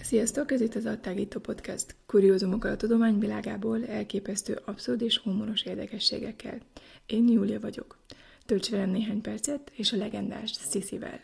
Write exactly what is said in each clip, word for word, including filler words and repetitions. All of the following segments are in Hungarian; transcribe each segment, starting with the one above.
Sziasztok, ez itt az Adtágító Podcast. Kuriózumokkal a tudomány világából, elképesztő, abszurd és humoros érdekességekkel. Én Júlia vagyok. Tölts velem néhány percet, és a legendás Sissy-vel.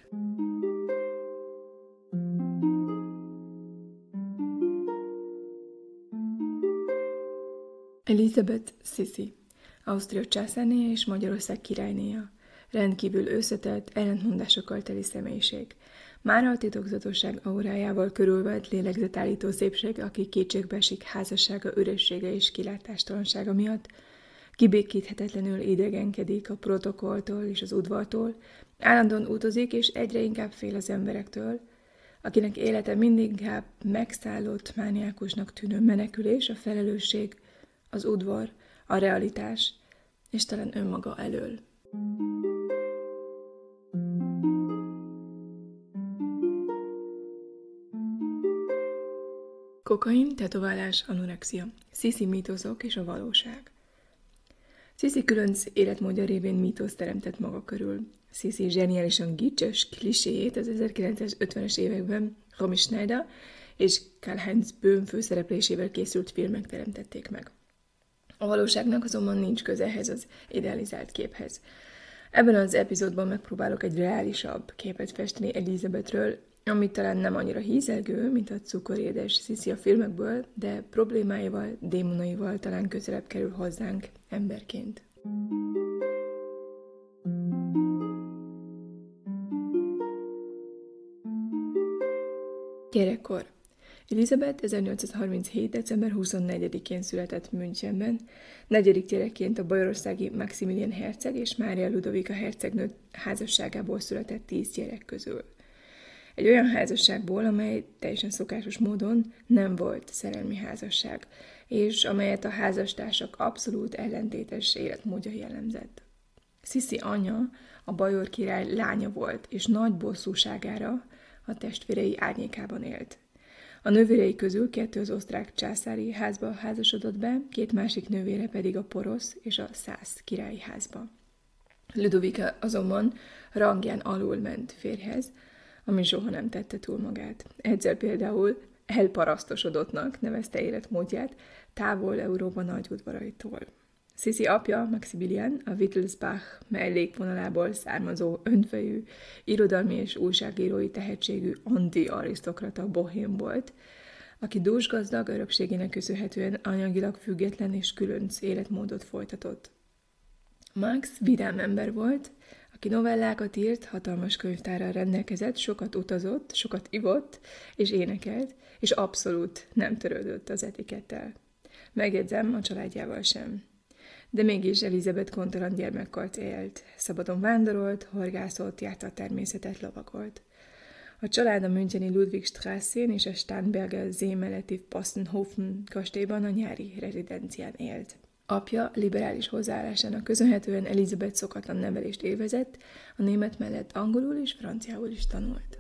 Elizabeth Sissy, Ausztria császárnéja és Magyarország királynéja. Rendkívül összetett, ellentmondásokkal teli személyiség. Mára a titokzatosság aurájával körülvett lélegzetállító szépség, aki kétségbe esik házassága üressége és kilátástalansága miatt, kibékíthetetlenül idegenkedik a protokolltól és az udvartól, állandóan utazik és egyre inkább fél az emberektől, akinek élete mindig inkább megszállott, mániákusnak tűnő menekülés, a felelősség, az udvar, a realitás, és talán önmaga elől. Kokain, tetoválás, anorexia, Sissy mítoszok és a valóság. Sissy különc életmódja révén mítoszt teremtett maga körül. Sissy zseniálisan gicses kliséjét az ezerkilencszázötvenes években Romy Schneider és Karl-Heinz Böhm főszereplésével készült filmek teremtették meg. A valóságnak azonban nincs köze ehhez az idealizált képhez. Ebben az epizódban megpróbálok egy reálisabb képet festeni Elizabethről, ami talán nem annyira hízelgő, mint a cukorédes Sissy a filmekből, de problémáival, démonaival talán közelebb kerül hozzánk emberként. Gyerekkor. Elizabeth ezernyolcszázharminchét. december huszonnegyedikén született Münchenben, negyedik gyerekként a bajorországi Maximilian herceg és Mária Ludovika hercegnő házasságából született tíz gyerek közül. Egy olyan házasságból, amely teljesen szokásos módon nem volt szerelmi házasság, és amelyet a házastársak abszolút ellentétes életmódja jellemzett. Sissy anyja a bajor király lánya volt, és nagy bosszúságára a testvérei árnyékában élt. A nővérei közül kettő az osztrák császári házba házasodott be, két másik nővére pedig a porosz és a szász királyi házba. Ludovika azonban rangján alul ment férjhez, ami soha nem tette túl magát. Egyszer például elparasztosodottnak nevezte életmódját távol Európa nagy udvaraitól. Sissy apja, Maximilian, a Wittelsbach mellékvonalából származó önfejű, irodalmi és újságírói tehetségű anti-arisztokrata bohém volt, aki dúsgazdag örökségének köszönhetően anyagilag független és különc életmódot folytatott. Max vidám ember volt, aki novellákat írt, hatalmas könyvtárral rendelkezett, sokat utazott, sokat ivott és énekelt, és abszolút nem törődött az etikettel. Megjegyzem, a családjával sem. De mégis Elizabeth kontalan gyermekkort élt. Szabadon vándorolt, horgászott, járta a természetet, lovagolt. A család a müncheni Ludwigstrasszén és a Starnberger See melletti Possenhofen kastélyban a nyári rezidencián élt. Apja liberális hozzáállásának köszönhetően Elizabeth szokatlan nevelést élvezett, a német mellett angolul és franciául is tanult.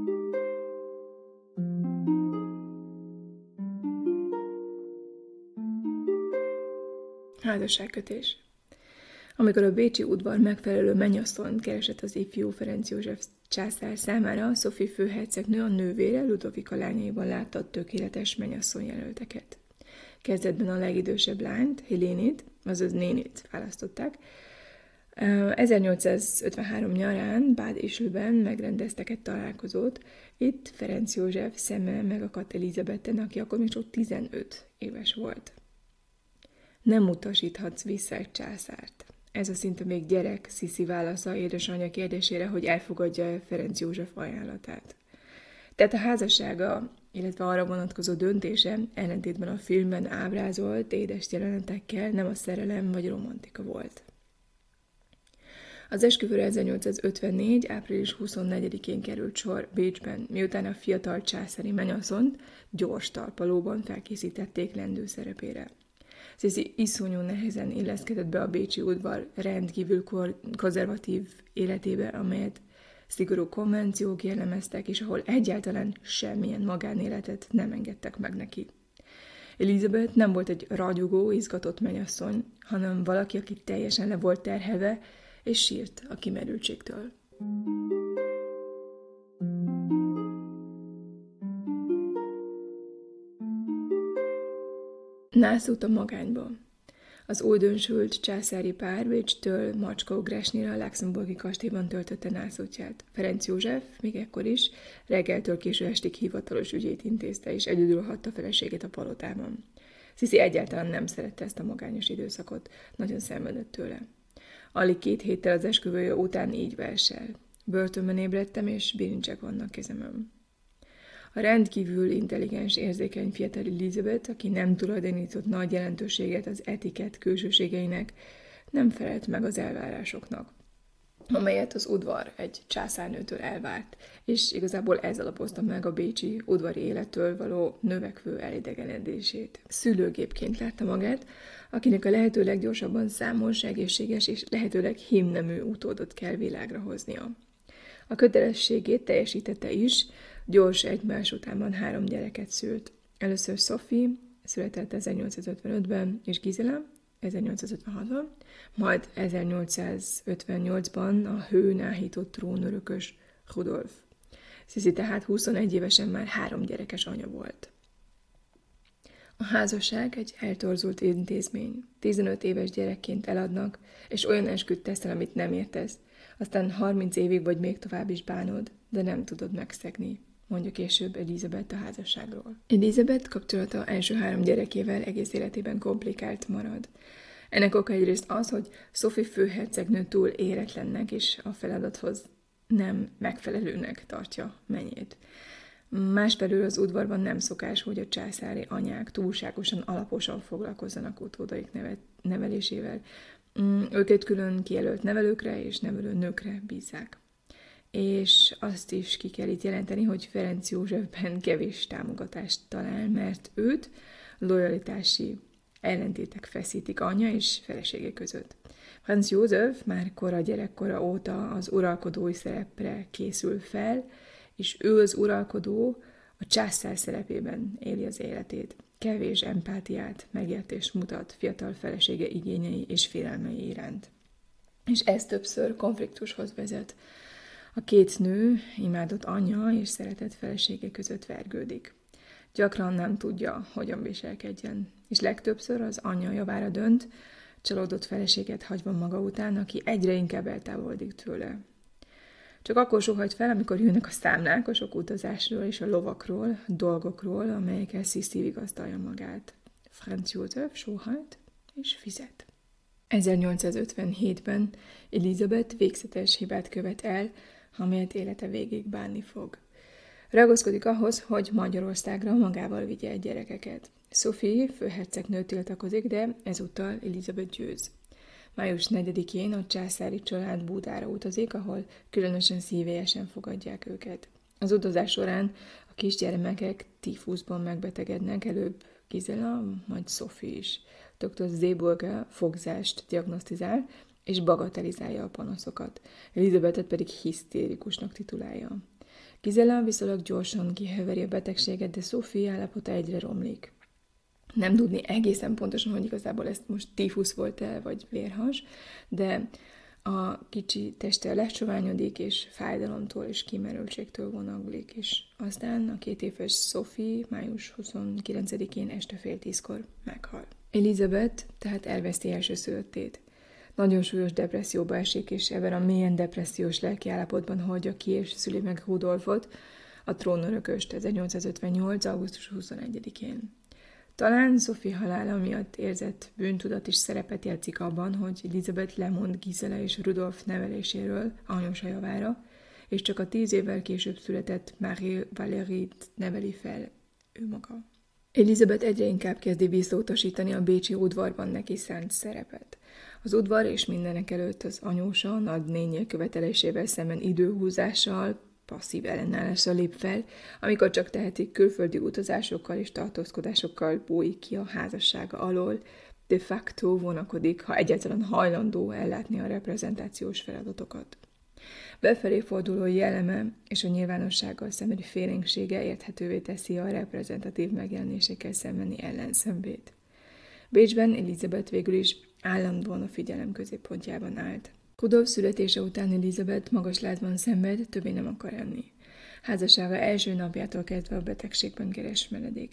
Házasságkötés. Amikor a bécsi udvar megfelelő mennyasszonyt keresett az ifjú Ferenc József császár számára, Sophie főhercegnő a nővére Ludovika lányaiban látta a tökéletes mennyasszony jelölteket. Kezdetben a legidősebb lányt, Helénit, azaz nénit választották. ezernyolcszázötvenhárom nyarán Bad Ischlben megrendeztek egy találkozót. Itt Ferenc József szeme megakadt Elizabetten, aki akkor még csak tizenöt éves volt. Nem utasíthatsz vissza egy császárt. Ez a szinte még gyerek Sissy válasza édesanyja kérdésére, hogy elfogadja Ferenc József ajánlatát. Tehát a házassága, illetve arra vonatkozó döntése ellentétben a filmben ábrázolt édes jelenetekkel nem a szerelem vagy romantika volt. Az esküvőre ezernyolcszázötvennégy. április huszonnegyedikén került sor Bécsben, miután a fiatal császári mennyasszonyt gyors talpalóban felkészítették lendő szerepére. Sissy iszonyú nehezen illeszkedett be a bécsi udvar rendkívül konzervatív életébe, amelyet szigorú konvenciók jellemeztek, és ahol egyáltalán semmilyen magánéletet nem engedtek meg neki. Elizabeth nem volt egy ragyogó, izgatott mennyasszony, hanem valaki, aki teljesen le volt terhelve, és sírt a kimerültségtől. Nászút a magányba. Az újdonsült császári pár Bécstől Macskaugrásnyira a luxemburgi kastélyban töltötte nászútját. Ferenc József még ekkor is reggeltől késő estig hivatalos ügyét intézte, és egyedül hagyta feleségét a palotában. Sziszi egyáltalán nem szerette ezt a magányos időszakot, nagyon szenvedett tőle. Alig két héttel az esküvője után így versel. Börtönben ébredtem, és bilincsek vannak kezemön. A rendkívül intelligens, érzékeny fiatal Elizabeth, aki nem tulajdonított nagy jelentőséget az etikett külsőségeinek, nem felelt meg az elvárásoknak, amelyet az udvar egy császárnőtől elvárt, és igazából ez alapozta meg a bécsi udvari élettől való növekvő elidegenedését. Szülőgépként látta magát, akinek a lehető leggyorsabban számos, egészséges és lehetőleg hímnemű utódot kell világra hoznia. A kötelességét teljesítette is, gyors egymás utánban három gyereket szült. Először Sophie, született ezernyolcszázötvenötben, és Gisela, ezernyolcszázötvenhatban, majd ezernyolcszázötvennyolcban a hőn áhított trónörökös Rudolf. Sissi tehát huszonegy évesen már három gyerekes anya volt. A házasság egy eltorzult intézmény. tizenöt éves gyerekként eladnak, és olyan esküt teszel, amit nem értesz. Aztán harminc évig vagy még tovább is bánod, de nem tudod megszegni, mondja később Elizabeth a házasságról. Elizabeth kapcsolata első három gyerekével egész életében komplikált marad. Ennek oka egyrészt az, hogy Sophie főhercegnő túl éretlennek és a feladathoz nem megfelelőnek tartja mennyét. Másfelől az udvarban nem szokás, hogy a császári anyák túlságosan alaposan foglalkozzanak utódaik nevelésével. Őket külön kijelölt nevelőkre és nevelő nőkre bízzák. És azt is ki kell itt jelenteni, hogy Ferenc Józsefben kevés támogatást talál, mert őt lojalitási ellentétek feszítik anyja és felesége között. Franz József már kora gyerekkora óta az uralkodói szerepre készül fel, és ő az uralkodó a császár szerepében éli az életét. Kevés empátiát, megértést mutat fiatal felesége igényei és félelmei iránt. És ez többször konfliktushoz vezet. A két nő, imádott anyja és szeretett felesége között vergődik. Gyakran nem tudja, hogyan viselkedjen, és legtöbbször az anyja javára dönt, csalódott feleséget hagyva maga után, aki egyre inkább eltávolodik tőle. Csak akkor sóhajt fel, amikor jönnek a számlák a sok utazásról és a lovakról, dolgokról, amelyekkel Sissi vigasztalja magát. Franz József sóhajt és fizet. ezernyolcszázötvenhétben Elizabeth végzetes hibát követ el, amelyet élete végig bánni fog. Ragaszkodik ahhoz, hogy Magyarországra magával vigye egy gyerekeket. Sophie főhercegnő tiltakozik, de ezúttal Elizabeth győz. május negyedikén a császári család Budára utazik, ahol különösen szívélyesen fogadják őket. Az utazás során a kisgyermekek tífuszban megbetegednek, előbb Gisela, majd Sophie is. doktor Seeburger fogzást diagnosztizál, és bagatelizálja a panaszokat. Elizabethet pedig hisztérikusnak titulálja. Gisela viszonylag gyorsan kiheveri a betegséget, de Sophie állapota egyre romlik. Nem tudni egészen pontosan, hogy igazából ez most tífusz volt-e, vagy vérhas, de a kicsi teste lecsoványodik, és fájdalomtól és kimerültségtől vonaglik, és aztán a két éves Sophie május huszonkilencedikén este fél tízkor meghal. Elizabeth tehát elveszti elsőszülöttét. Nagyon súlyos depresszióba esik, és ebben a mélyen depressziós lelkiállapotban hagyja ki és szüli meg Rudolfot, a trónörököst ezernyolcszázötvennyolc. augusztus huszonegyedikén. Talán Sophie halála miatt érzett bűntudat is szerepet játszik abban, hogy Elizabeth lemond Gisela és Rudolf neveléséről anyósa javára, és csak a tíz évvel később született Marie Valérie-t neveli fel ő maga. Elizabeth egyre inkább kezdi visszautasítani a bécsi udvarban neki szánt szerepet. Az udvar és mindenek előtt az anyósa nagynénye követelésével szemben időhúzással, passzív ellenállással lép fel, amikor csak tehetik, külföldi utazásokkal és tartózkodásokkal bújik ki a házassága alól, de facto vonakodik, ha egyáltalán hajlandó ellátni a reprezentációs feladatokat. Befelé forduló jelleme és a nyilvánossággal szembeni félénksége érthetővé teszi a reprezentatív megjelenésekkel szembeni ellenszenvét. Bécsben Elizabeth végül is állandóan a figyelem középpontjában állt. Rudolf születése után Elizabeth magas lázban szenved, többé nem akar enni. Házassága első napjától kezdve a betegségben keres menedéket.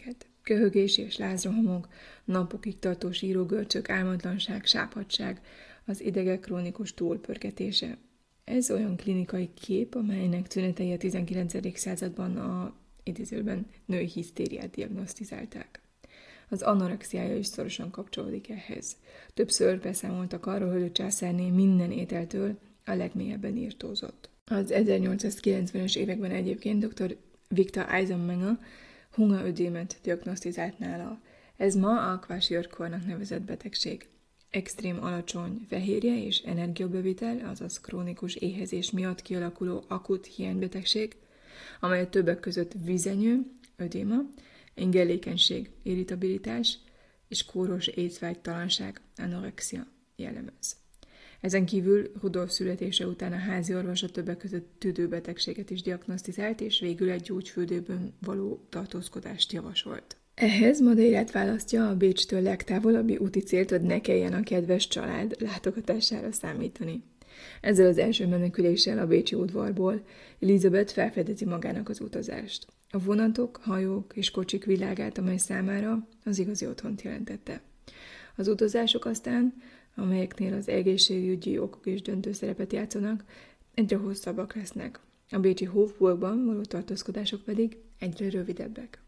Köhögés és lázrohamok, napokig tartó sírógörcsök, álmatlanság, sápadtság, az idegek krónikus túlpörgetése. Ez olyan klinikai kép, amelynek tünetei a tizenkilencedik században a idézőben női hisztériát diagnosztizálták. Az anorexiája is szorosan kapcsolódik ehhez. Többször beszámoltak arról, hogy a császárné minden ételtől a legmélyebben írtózott. Az ezernyolcszázkilencvenes években egyébként dr. Victor Eisenmenger hungerödémet diagnosztizált nála. Ez ma a kwashiorkornak nevezett betegség. Extrém alacsony fehérje és energiabevitel, azaz krónikus éhezés miatt kialakuló akut hiánybetegség, amelyet többek között vizenyő, ödéma, ingerlékenység, irritabilitás és kóros étvágytalanság, anorexia jellemez. Ezen kívül Rudolf születése után a házi orvos a többek között tüdőbetegséget is diagnosztizált, és végül egy gyógyfürdőben való tartózkodást javasolt. Ehhez Madeirát választja a Bécstől legtávolabbi úti célt, hogy ne kelljen a kedves család látogatására számítani. Ezzel az első meneküléssel a bécsi udvarból Elizabeth felfedezi magának az utazást. A vonatok, hajók és kocsik világát, amely számára az igazi otthont jelentette. Az utazások aztán, amelyeknél az egészségügyi okok is döntő szerepet játszanak, egyre hosszabbak lesznek. A bécsi Hofburgban való tartózkodások pedig egyre rövidebbek.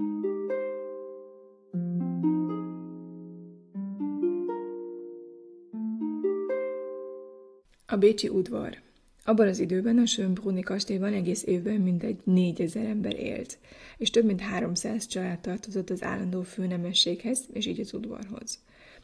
A bécsi udvar. Abban az időben a Schönbrunni kastélyban egész évben mintegy négyezer ember élt, és több mint háromszáz család tartozott az állandó főnemességhez, és így az udvarhoz.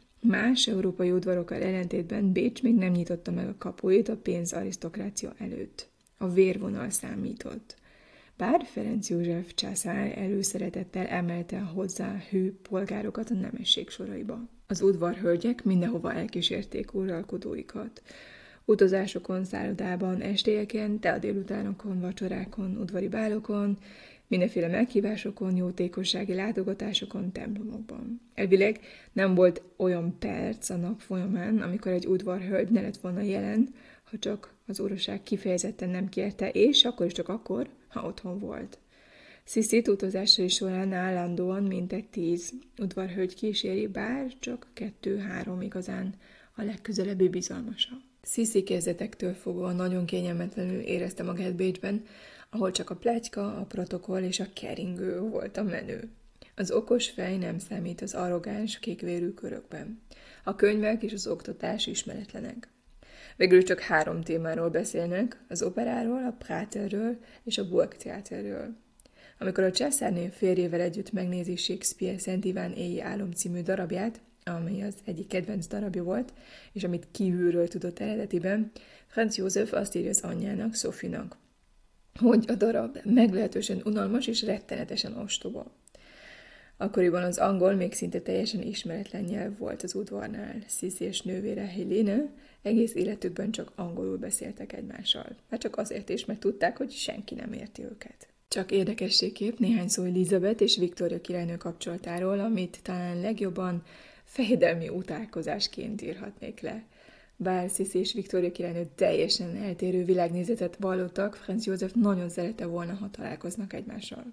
Más európai udvarokkal ellentétben Bécs még nem nyitotta meg a kapuit a pénzarisztokrácia előtt. A vérvonal számított. Bár Ferenc József császár előszeretettel emelte hozzá hű polgárokat a nemesség soraiba. Az udvarhölgyek mindenhova elkísérték uralkodóikat. Utazásokon, szállodában, estélyeken, tea délutánokon, vacsorákon, udvari bálokon, mindenféle meghívásokon, jótékossági látogatásokon, templomokban. Elvileg nem volt olyan perc a nap folyamán, amikor egy udvarhölgy ne lett volna jelen, ha csak az uraság kifejezetten nem kérte, és akkor is csak akkor, ha otthon volt. Sziszit utazásai során állandóan mintegy tíz udvarhölgy kíséri, bár csak kettő-három igazán a legközelebbi bizalmasa. Sziszi kezdetektől fogva nagyon kényelmetlenül érezte magát Bécsben, ahol csak a pletyka, a protokoll és a keringő volt a menő. Az okos fej nem számít az arrogáns, kékvérű körökben. A könyvek és az oktatás ismeretlenek. Végül csak három témáról beszélnek, az operáról, a Praterről és a Burgtheaterről. Amikor a császárné férjével együtt megnézi Shakespeare Szent Iván éji álom című darabját, amely az egyik kedvenc darabja volt, és amit kívülről tudott eredetiben, Franz József azt írja az anyjának, Sophie-nak, hogy a darab meglehetősen unalmas és rettenetesen ostoba. Akkoriban az angol még szinte teljesen ismeretlen nyelv volt az udvarnál. Sissi és nővére Helene egész életükben csak angolul beszéltek egymással. Már csak azért is, mert tudták, hogy senki nem érti őket. Csak érdekességképp néhány szó Elizabeth és Viktória királynő kapcsolatáról, amit talán legjobban fejedelmi utálkozásként írhatnék le. Bár Sissi és Viktória királynő teljesen eltérő világnézetet vallottak, Franz József nagyon szerette volna, ha találkoznak egymással.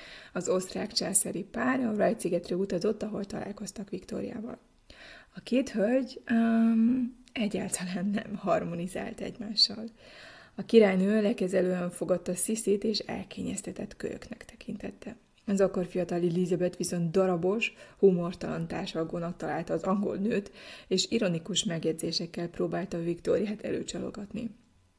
Az osztrák császári pár a Wright-szigetre utazott, ahol találkoztak Viktóriával. A két hölgy um, egyáltalán nem harmonizált egymással. A királynő lekezelően fogadta Sissit és elkényeztetett kölyöknek tekintette. Az akkor fiatal Elizabeth viszont darabos, humortalan társalgónak találta az angol nőt, és ironikus megjegyzésekkel próbálta Viktóriát előcsalogatni.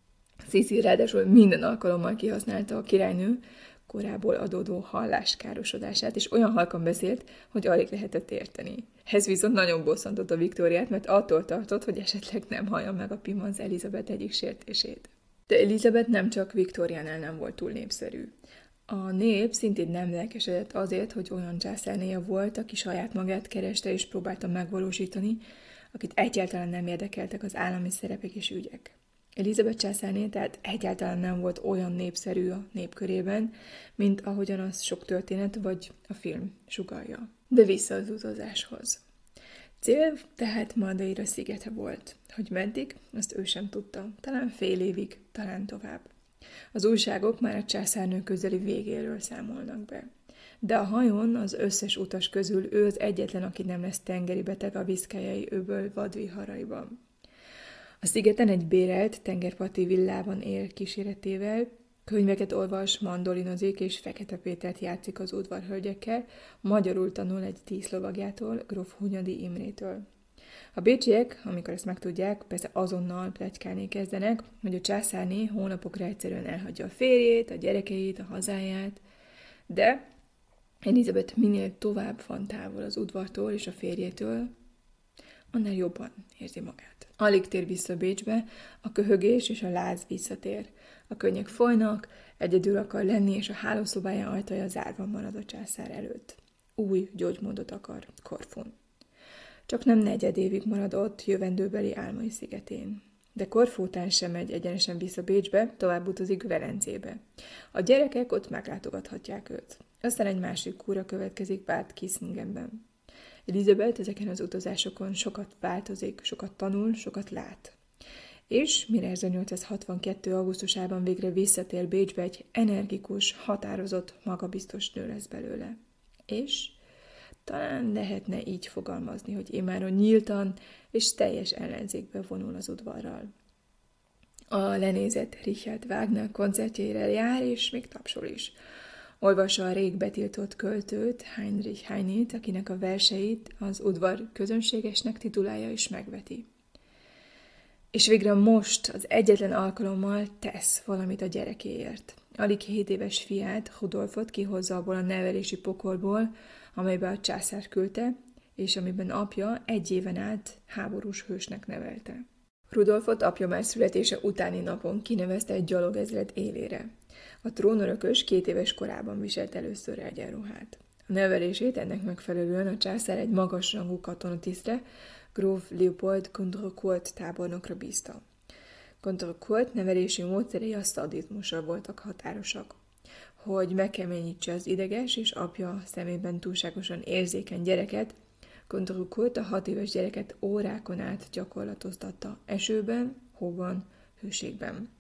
Sissi ráadásul minden alkalommal kihasználta a királynő korából adódó halláskárosodását, és olyan halkan beszélt, hogy alig lehetett érteni. Ez viszont nagyon bosszantotta Viktóriát, mert attól tartott, hogy esetleg nem hallja meg a pimanc Elizabeth egyik sértését. De Elizabeth nem csak Viktóriánál nem volt túl népszerű. A nép szintén nem lelkesedett azért, hogy olyan császárnéja volt, aki saját magát kereste és próbálta megvalósítani, akit egyáltalán nem érdekeltek az állami szerepek és ügyek. Elizabeth császárné tehát egyáltalán nem volt olyan népszerű a népkörében, mint ahogyan az sok történet vagy a film sugallja. De vissza az utazáshoz. Cél tehát Madeira szigete volt. Hogy meddig, azt ő sem tudta. Talán fél évig, talán tovább. Az újságok már a császárnő közeli végéről számolnak be. De a hajón az összes utas közül ő az egyetlen, aki nem lesz tengeri beteg a Viszkájai öböl vadviharaiban. A szigeten egy bérelt tengerparti villában él kíséretével, könyveket olvas, mandolinozik és Fekete Pétert játszik az udvarhölgyekkel, magyarul tanul egy tízlovagjától, gróf Hunyadi Imrétől. A bécsiek, amikor ezt megtudják, persze azonnal pletykálni kezdenek, hogy a császárné hónapokra egyszerűen elhagyja a férjét, a gyerekeit, a hazáját, de Elizabeth minél tovább van távol az udvartól és a férjétől, annál jobban érzi magát. Alig tér vissza Bécsbe, a köhögés és a láz visszatér. A könnyek folynak, egyedül akar lenni, és a hálószobája ajtaja zárva marad a császár előtt. Új gyógymódot akar Korfun. Csak nem negyed évig marad ott, jövendőbeli álmai szigetén. De Korfu után sem megy egyenesen vissza Bécsbe, tovább utazik Velencébe. A gyerekek ott meglátogathatják őt. Aztán egy másik kúra következik Bad Kissingenben. Elizabeth ezeken az utazásokon sokat változik, sokat tanul, sokat lát. És mire ezernyolcszázhatvankettő. augusztusában végre visszatér Bécsbe, egy energikus, határozott, magabiztos nő lesz belőle. És talán lehetne így fogalmazni, hogy immáron nyíltan és teljes ellenzékbe vonul az udvarral. A lenézett Richard Wagner koncertjeire jár, és még tapsol is. Olvassa a rég betiltott költőt, Heinrich Heinét, akinek a verseit az udvar közönségesnek titulálja és megveti. És végre most, az egyetlen alkalommal tesz valamit a gyerekéért. Alig hét éves fiát, Rudolfot kihozza abból a nevelési pokolból, amelybe a császár küldte, és amiben apja egy éven át háborús hősnek nevelte. Rudolfot apja már születése utáni napon kinevezte egy gyalogezred élére. A trónörökös két éves korában viselt először egyenruhát. A nevelését ennek megfelelően a császár egy magasrangú katonatisztre, gróf Leopold Contrecourt tábornokra bízta. Contrecourt nevelési módszerei a szadizmusra voltak határosak. Hogy megkeményítse az ideges és apja szemében túlságosan érzékeny gyereket, Contrecourt a hat éves gyereket órákon át gyakorlatoztatta esőben, hóban, hőségben.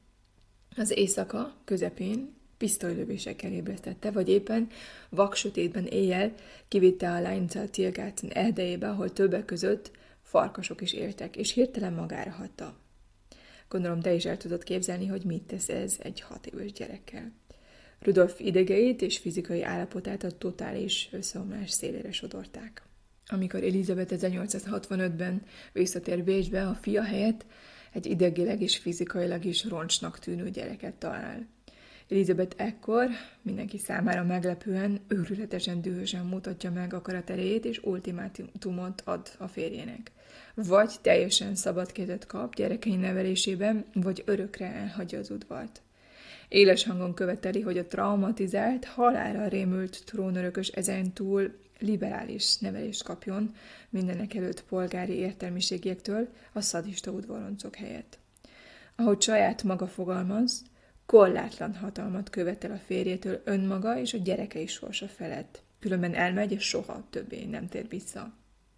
Az éjszaka közepén pisztolylövésekkel ébresztette, vagy éppen vaksötétben éjjel kivitte a lányt a Tiergarten erdejébe, ahol többek között farkasok is éltek, és hirtelen magára hagyta. Gondolom, te is el tudod képzelni, hogy mit tesz ez egy hat éves gyerekkel. Rudolf idegeit és fizikai állapotát a totális összeomlás szélére sodorták. Amikor Elizabeth ezernyolcszázhatvanötben visszatér Bécsbe, a fia helyett egy idegileg és fizikailag is roncsnak tűnő gyereket talál. Elizabeth ekkor mindenki számára meglepően, őrületesen dühösen mutatja meg akaraterejét, és ultimátumot ad a férjének. Vagy teljesen szabad kezet kap gyerekei nevelésében, vagy örökre elhagyja az udvart. Éles hangon követeli, hogy a traumatizált, halálra rémült trónörökös ezentúl liberális nevelést kapjon mindenek előtt polgári értelmiségiektől a szadista udvaroncok helyett. Ahogy saját maga fogalmaz, korlátlan hatalmat követel a férjétől önmaga és a gyerekei sorsa felett. Különben elmegy, és soha többé nem tér vissza.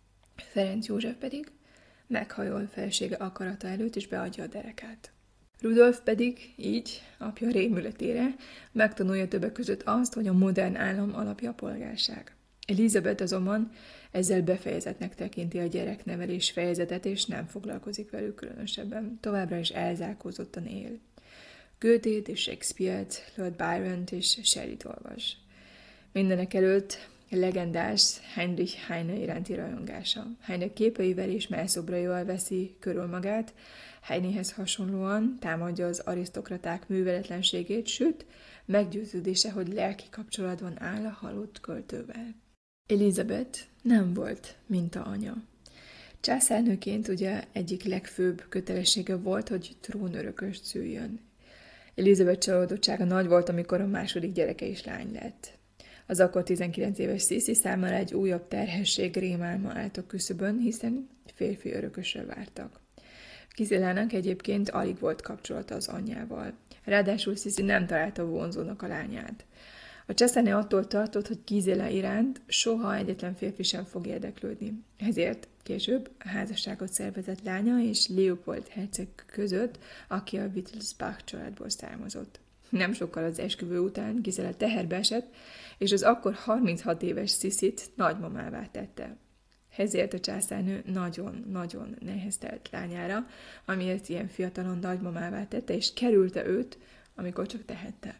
Ferenc József pedig meghajol felesége akarata előtt, és beadja a derekát. Rudolf pedig így, apja rémületére, megtanulja többek között azt, hogy a modern állam alapja a polgárság. Elizabeth azonban ezzel befejezetnek tekinti a gyereknevelés fejezetet, és nem foglalkozik velük különösebben. Továbbra is elzárkózottan él. Goethe-t és Shakespeare-t, Lord Byron-t és Shelley-t olvas. Mindenek előtt legendás Heinrich Heine iránti rajongása. Heine képeivel és mellszobraival veszi körül magát, Heinehez hasonlóan támadja az arisztokraták műveletlenségét, sőt, meggyőződése, hogy lelki kapcsolatban áll a halott költővel. Elizabeth nem volt minta anya. Császárnőként ugye egyik legfőbb kötelessége volt, hogy trónörököst szüljön. Elizabeth csalódottsága nagy volt, amikor a második gyereke is lány lett. Az akkor tizenkilenc éves Sissi számára egy újabb terhesség rémálma állt a küszöbön, hiszen férfi örökösre vártak. Gizélának egyébként alig volt kapcsolata az anyjával. Ráadásul Sissi nem találta vonzónak a lányát. A császárné attól tartott, hogy Gizela iránt soha egyetlen férfi sem fog érdeklődni. Ezért később házasságot szervezett lánya és Leopold herceg között, aki a Wittelsbach családból származott. Nem sokkal az esküvő után Gisela teherbe esett, és az akkor harminchat éves Sissit nagymamává tette. Ezért a császárnő nagyon-nagyon neheztelt lányára, amiért ilyen fiatalon nagymamává tette, és kerülte őt, amikor csak tehette.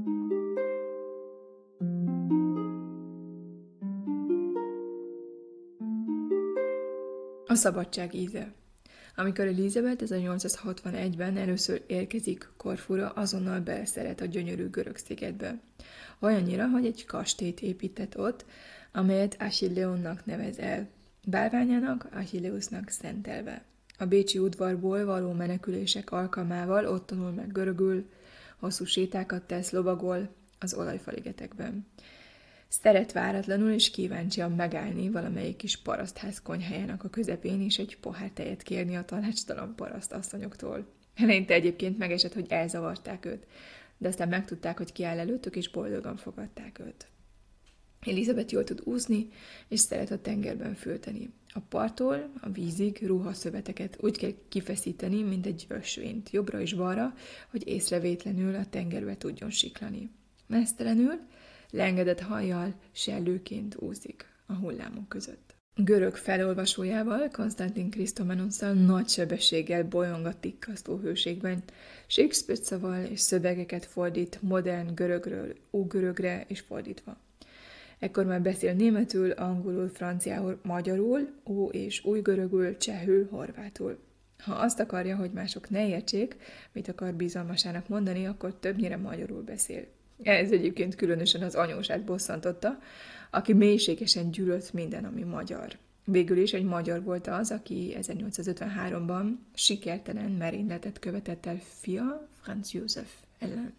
A szabadság íze. Amikor Elizabeth ezernyolcszázhatvanegyben először érkezik Korfura, azonnal beleszeret a gyönyörű görög szigetbe. Olyannyira, hogy egy kastélyt épített ott, amelyet Achilleonnak nevez el, bálványának Achilleusnak szentelve. A bécsi udvarból való menekülések alkalmával ott tanul meg görögül, hosszú sétákat tesz, lovagol az olajfaligetekben. Szeret váratlanul és kíváncsian megállni valamelyik kis parasztház konyhájának a közepén, és egy pohár tejet kérni a tanácstalan paraszt asszonyoktól. Eleinte egyébként megesett, hogy elzavarták őt, de aztán megtudták, hogy kiáll előttük, és boldogan fogadták őt. Elizabeth jól tud úszni, és szeret a tengerben fürteni. A parttól a vízig ruhaszöveteket úgy kell kifeszíteni, mint egy ösvényt, jobbra és balra, hogy észrevétlenül a tengerbe tudjon siklani. Meztelenül, leengedett hajjal sellőként úszik a hullámok között. Görög felolvasójával, Konstantin Krisztomanosszal nagy sebességgel bolyong a tikkasztó hőségben, Shakespeare szaval és szövegeket fordít modern görögről ógörögre és fordítva. Ekkor már beszél németül, angolul, franciául, magyarul, ó- és újgörögül, csehül, horvátul. Ha azt akarja, hogy mások ne értsék, mit akar bizalmasának mondani, akkor többnyire magyarul beszél. Ez egyébként különösen az anyósát bosszantotta, aki mélységesen gyűlölt minden, ami magyar. Végül is egy magyar volt az, aki ezernyolcszázötvenháromban sikertelen merényletet követett el fia, Franz József ellen.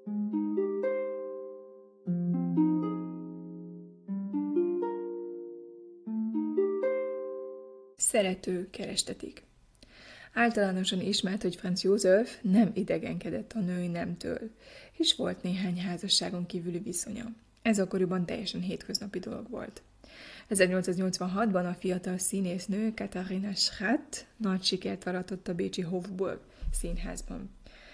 Szerető kerestetik. Általánosan ismert, hogy Franz József nem idegenkedett a női nemtől, és volt néhány házasságon kívüli viszonya. Ez akkoriban teljesen hétköznapi dolog volt. ezernyolcszáznyolcvanhatban a fiatal színésznő Katharina Schratt nagy sikert aratott a bécsi Hofburg színházban.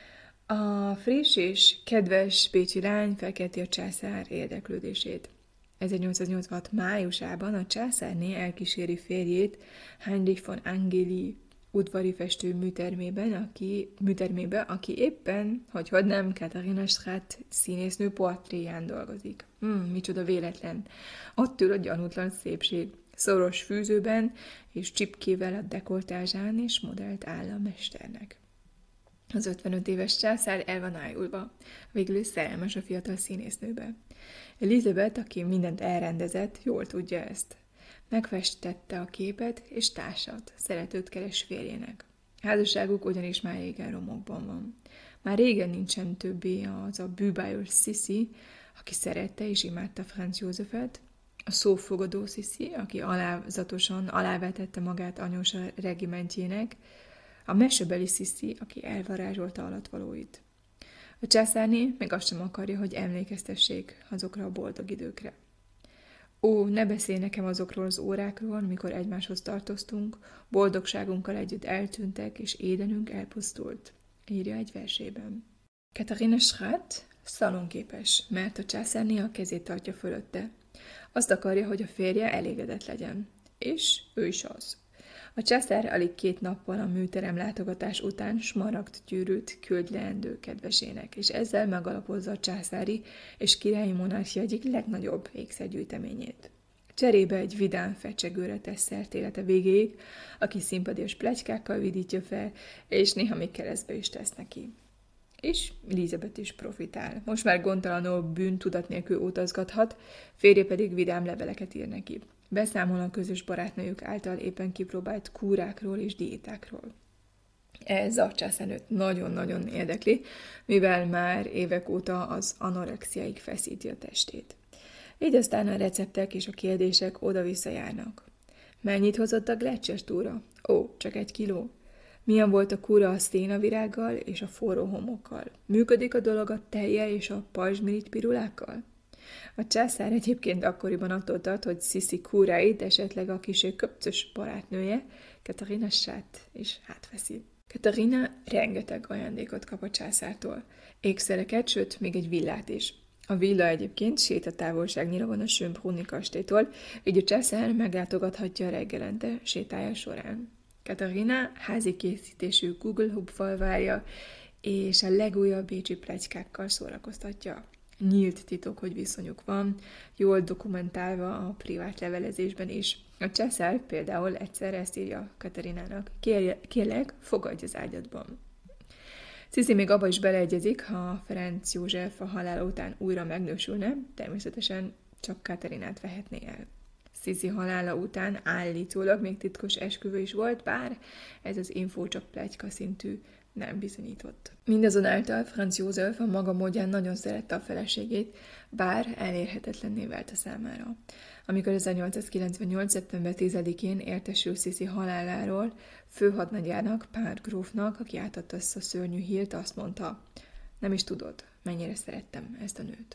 A friss és kedves bécsi lány felkelti a császár érdeklődését. ezernyolcszáznyolcvanhat májusában a császárné elkíséri férjét, Heinrich von Angeli udvari festő műtermében, aki, műtermébe, aki éppen, hogy hogy nem, Katharina Schratt színésznő portréján dolgozik. Hmm, micsoda véletlen. Ott ül a gyanútlan szépség, szoros fűzőben és csipkével a dekoltázsán, és modellt áll a mesternek. Az ötvenöt éves császár el van ájulva, végül is szerelmes a fiatal színésznőbe. Elizabeth, aki mindent elrendezett, jól tudja ezt. Megfestette a képet, és társat, szeretőt keres férjének. Házasságuk ugyanis már régen romokban van. Már régen nincsen többé az a bűbájos Sissi, aki szerette és imádta Franz Józsefet, a szófogadó Sissi, aki alázatosan alávetette magát anyósa regimentjének, a mesebeli Sissi, aki elvarázsolta alattvalóit. A császárné meg azt sem akarja, hogy emlékeztessék azokra a boldog időkre. Ó, ne beszélj nekem azokról az órákról, mikor egymáshoz tartoztunk, boldogságunkkal együtt eltűntek, és édenünk elpusztult, írja egy versében. Katharina Schratt szalonképes, mert a császárné a kezét tartja fölötte. Azt akarja, hogy a férje elégedett legyen. És ő is az. A császár alig két nappal a műterem látogatás után smaragd gyűrűt küld leendő kedvesének, és ezzel megalapozza a császári és királyi monarchia egyik legnagyobb ékszergyűjteményét. Cserébe egy vidám fecsegőre tesz szert élete végéig, aki szimpadias pletykákkal vidítja fel, és néha még keresztbe is tesz neki. És Elizabeth is profitál. Most már gondtalanul bűntudat nélkül utazgathat, férje pedig vidám leveleket ír neki. Beszámol a közös barátnőjük által éppen kipróbált kúrákról és diétákról. Ez a császárnőt nagyon-nagyon érdekli, mivel már évek óta az anorexiáig feszíti a testét. Így aztán a receptek és a kérdések oda-vissza járnak. Mennyit hozott a Gletscher túra? Ó, csak egy kiló. Milyen volt a kúra a szénavirággal és a forró homokkal? Működik a dolog a tejjel és a pajzsmirigy pirulákkal? A császár egyébként akkoriban attól tart, hogy Sissi kúráit esetleg a kisé köpcös barátnője, Katharina Schratt is átveszi. Katharina rengeteg ajándékot kap a császártól. ékszereket, sőt, még egy villát is. A villa egyébként sétatávolságnyira van a Schönbrunni kastélytól, így a császár meglátogathatja reggelente sétája során. Katarina házi készítésű Google Hub-val várja, és a legújabb bécsi pletykákkal szórakoztatja. Nyílt titok, hogy viszonyuk van, jól dokumentálva a privát levelezésben is. A császár például egyszer ezt írja Katarinának: kérlek, fogadj az ágyadban. Sisi még abba is beleegyezik, ha Ferenc József a halála után újra megnősülne, természetesen csak Katarinát vehetné el. Sisi halála után állítólag még titkos esküvő is volt, bár ez az infó csak pletyka szintű, nem bizonyított. Mindazonáltal Franz József a maga módján nagyon szerette a feleségét, bár elérhetetlenné vált a számára. Amikor ezernyolcszázkilencvennyolc. szeptember tizedikén értesül Sisi haláláról, főhadnagyának, Pár grófnak, aki átadta ezt a szörnyű hírt, azt mondta: nem is tudod, mennyire szerettem ezt a nőt.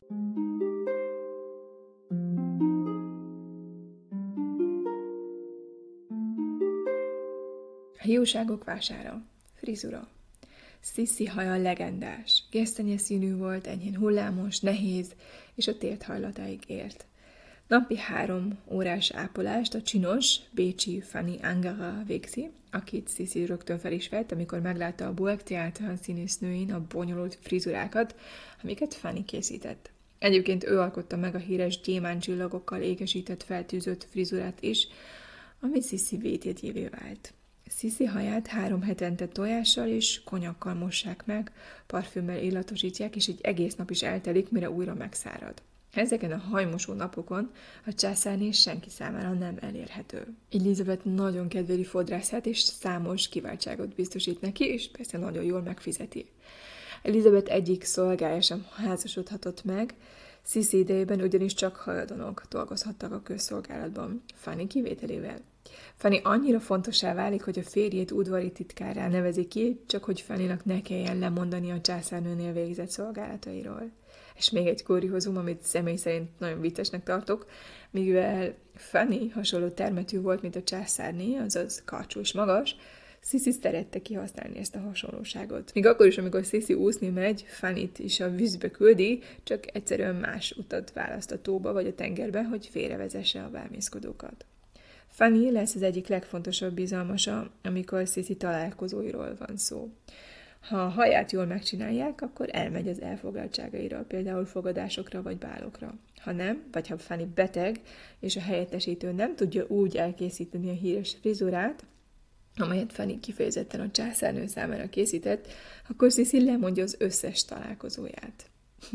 A hiúságok vására. Frizura. Sisi haja legendás. Gesztenye színű volt, enyhén hullámos, nehéz, és a térthajlatáig ért. Napi három órás ápolást a csinos, bécsi Fanny Angara végzi, akit Sisi rögtön fel is vett, amikor meglátta a Burg Theater színésznőin a bonyolult frizurákat, amiket Fanny készített. Egyébként ő alkotta meg a híres gyémántcsillagokkal ékesített feltűzött frizurát is, ami Sisi védjegyévé vált. Sisi haját három hetente tojással és konyakkal mossák meg, parfümmel illatosítják, és egy egész nap is eltelik, mire újra megszárad. Ezeken a hajmosó napokon a császárné senki számára nem elérhető. Elizabeth nagyon kedveli fodrászát, és számos kiváltságot biztosít neki, és persze nagyon jól megfizeti. Elizabeth egyik szolgája sem házasodhatott meg, Sisi idejében ugyanis csak hajadonok dolgozhattak a közszolgálatban, Fanny kivételével. Fanny annyira fontossá válik, hogy a férjét udvari titkárrá nevezi ki, csak hogy Fannynak ne kelljen lemondani a császárnőnél végzett szolgálatairól. És még egy kuriózum, amit személy szerint nagyon viccesnek tartok, mivel Fanny hasonló termetű volt, mint a császárné, azaz karcsú és magas, Sisi szerette kihasználni ezt a hasonlóságot. Még akkor is, amikor Sisi úszni megy, Fannyt is a vízbe küldi, csak egyszerűen más utat választ a tóba vagy a tengerbe, hogy félrevezesse a bámészkodókat. Fanny lesz az egyik legfontosabb bizalmasa, amikor Sisi találkozóiról van szó. Ha a haját jól megcsinálják, akkor elmegy az elfoglaltságaira, például fogadásokra vagy bálokra. Ha nem, vagy ha Fanny beteg, és a helyettesítő nem tudja úgy elkészíteni a híres frizurát, amelyet Fanny kifejezetten a császárnő számára készített, akkor Sisi lemondja az összes találkozóját.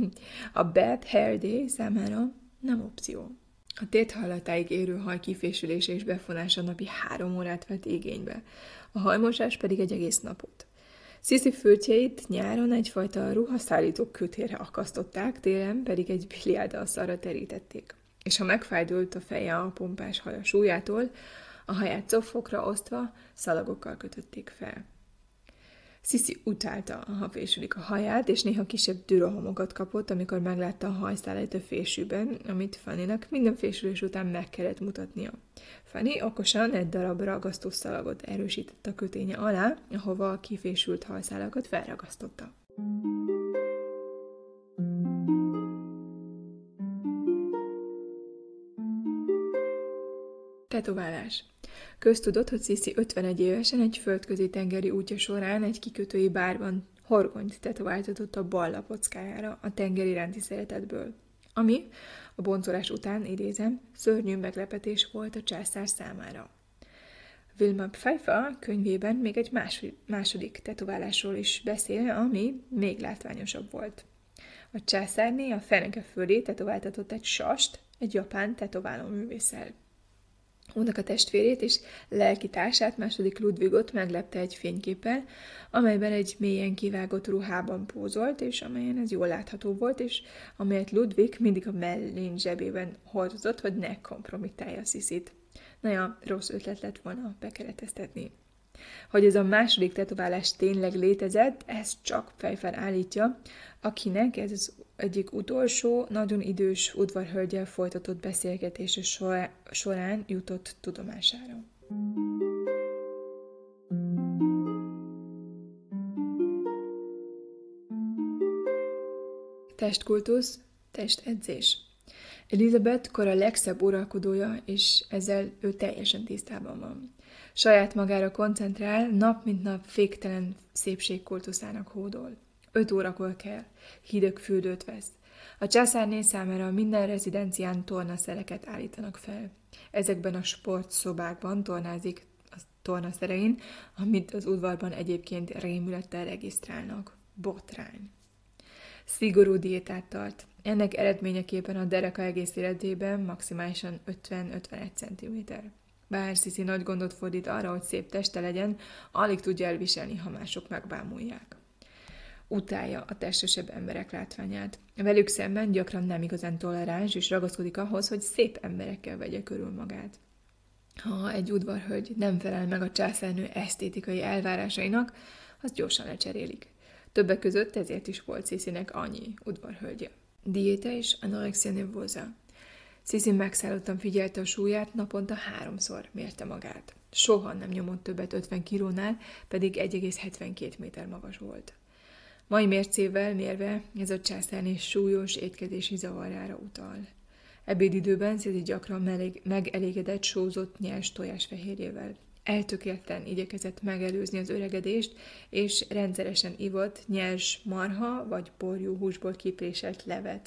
A Bad Hair Day számára nem opció. A térthallatáig érő haj kifésülése és befonása napi három órát vett igénybe, a hajmosás pedig egy egész napot. Sisi fürtjeit nyáron egyfajta ruhaszállító kötérre akasztották, télen pedig egy biliárddalszarra terítették. És ha megfájdult a feje a pompás haja súlyától, a haját cofokra osztva szalagokkal kötötték fel. Sisi utálta, ha fésülik a haját, és néha kisebb dürohomokat kapott, amikor meglátta a hajszálait a fésűben, amit Fannynak minden fésülés után meg kellett mutatnia. Fanny okosan egy darab ragasztó szalagot erősített a köténye alá, ahova a kifésült hajszálakat felragasztotta. Tetoválás. Köztudott, hogy Sisi ötvenegy évesen egy földközi tengeri útja során egy kikötői bárban horgonyt tetováltatott a bal lapockájára a tenger iránti szeretetből, ami a boncolás után, idézem, szörnyű meglepetés volt a császár számára. Wilma Pfeiffer könyvében még egy második tetoválásról is beszél, ami még látványosabb volt. A császárné a feneke fölé tetováltatott egy sast egy japán tetováló művésszel. Ónak a testvérét és lelkitársát, második Ludwigot meglepte egy fényképpel, amelyben egy mélyen kivágott ruhában pózolt, és amelyen ez jól látható volt, és amelyet Ludwig mindig a mellén zsebében hordozott, hogy ne kompromittálja Sisit. Naja, rossz ötlet lett volna bekereteztetni. Hogy ez a második tetoválás tényleg létezett, ezt csak Pfeiffer állítja, akinek ez az egyik utolsó, nagyon idős udvarhölgyel folytatott beszélgetése során jutott tudomására. Testkultusz, testedzés. Elizabeth kora legszebb uralkodója, és ezzel ő teljesen tisztában van. Saját magára koncentrál, nap mint nap féktelen szépségkultuszának hódol. Öt órakor kell, hideg fürdőt vesz. A császárné számára minden rezidencián tornaszereket állítanak fel. Ezekben a sportszobákban tornázik a tornaszerein, amit az udvarban egyébként rémülettel regisztrálnak. Botrány. Szigorú diétát tart. Ennek eredményeképpen a dereka egész életében maximálisan ötven-ötvenegy centiméter. Bár Sisi nagy gondot fordít arra, hogy szép teste legyen, alig tudja elviselni, ha mások megbámulják. Utálja a testesebb emberek látványát. Velük szemben gyakran nem igazán toleráns, és ragaszkodik ahhoz, hogy szép emberekkel vegye körül magát. Ha egy udvarhölgy nem felel meg a császárnő esztétikai elvárásainak, azt gyorsan lecserélik. Többek között ezért is volt Sisinek annyi udvarhölgye. Diéta és anorexia nervosa. Sisi megszállottan figyelte a súlyát, naponta háromszor mérte magát. Soha nem nyomott többet ötven kilónál, pedig egy egész hetvenkét méter magas volt. Mai mércével mérve ez a császárné súlyos étkezési zavarára utal. Ebédidőben Sisi gyakran meleg, megelégedett sózott nyers tojásfehérjével. Eltökélten igyekezett megelőzni az öregedést, és rendszeresen ivott nyers marha vagy porjú húsból kipréselt levet.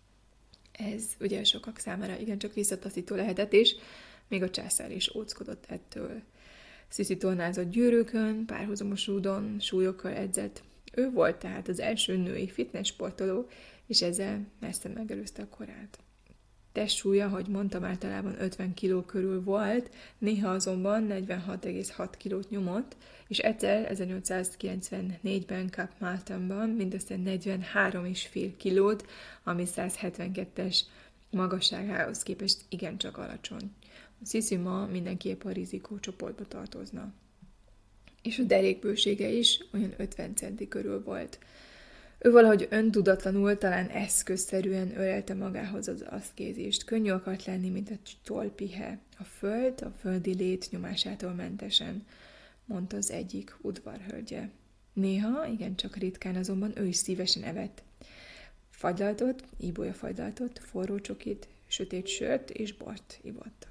Ez ugye sokak számára igencsak visszataszító lehetett, és még a császár is óckodott ettől. Sisi tornázott gyűrűkön, párhuzamos rúdon, súlyokkal edzett. Ő volt tehát az első női fitness sportoló, és ezzel messze megelőzte a korát. Testsúlya, ahogy mondtam, általában ötven kiló körül volt, néha azonban negyvenhat egész hat kilót nyomott, és egyszer ezernyolcszázkilencvennégyben Cap Martinban mindössze negyvenhárom egész öt kilót, ami száz hetvenkettes magasságához képest igencsak alacsony. A Sisi ma mindenképp a rizikócsoportba tartozna. És a derékbősége is olyan ötven centi körül volt. Ő valahogy öntudatlanul, talán eszközszerűen ölelte magához az aszkézist. Könnyű akart lenni, mint a tolpihe. A föld, a földi lét nyomásától mentesen, mondta az egyik udvarhölgye. Néha, igencsak ritkán azonban ő is szívesen evett. Fagylaltot, íbolya fagylaltot, forró csokit, sötét sört és bort ivott.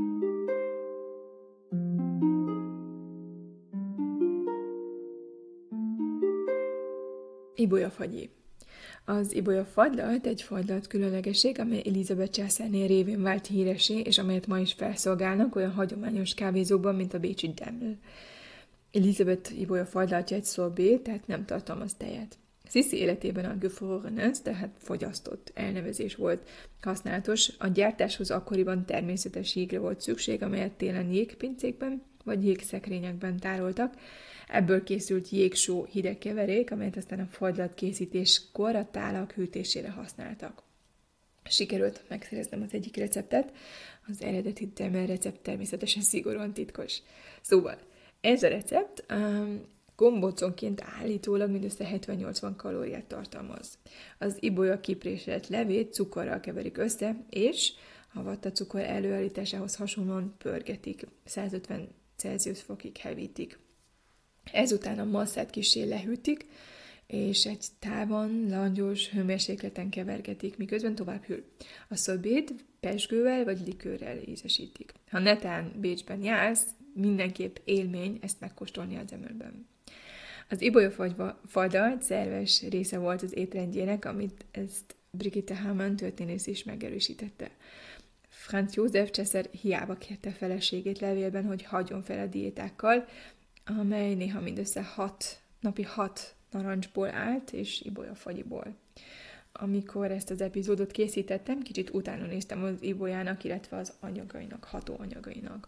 Ibolyafagyi. Az ibolyafagylalt egy fagylalt különlegesség, amely Elizabeth császárné révén vált híressé, és amelyet ma is felszolgálnak olyan hagyományos kávézókban, mint a bécsi Deml. Elizabeth ibolyafagylaltja egy sorbé, tehát nem tartalmaz tejet. Sisi életében a gefrorenes, tehát fogyasztott elnevezés volt használatos. A gyártáshoz akkoriban természetes jégre volt szükség, amelyet télen jégpincékben vagy jégszekrényekben tároltak. Ebből készült jégsó hideg keverék, amelyet aztán a fagylat készítéskor a tálak hűtésére használtak. Sikerült megszereznem az egyik receptet, az eredeti Deml recept természetesen szigorúan titkos. Szóval ez a recept um, gombóconként állítólag mindössze hetven-nyolcvan kalóriát tartalmaz. Az ibolya kipréselt levét cukorral keverik össze, és a vattacukor előállításához hasonlóan pörgetik, százötven Celsius fokig hevítik. Ezután a masszát kissé lehűtik, és egy tálban langyos hőmérsékleten kevergetik, miközben tovább hűl. A szobét pezsgővel vagy likőrrel ízesítik. Ha netán Bécsben jársz, mindenképp élmény ezt megkóstolni a Demlben. Az ibolyafagyalt szerves része volt az étrendjének, amit ezt Brigitte Hamann történész is megerősítette. Franz József császár hiába kérte feleségét levélben, hogy hagyjon fel a diétákkal, amely néha mindössze hat, napi hat narancsból állt, és ibolyafagyiból. Amikor ezt az epizódot készítettem, kicsit utána néztem az ibolyának, illetve az anyagainak, hatóanyagainak.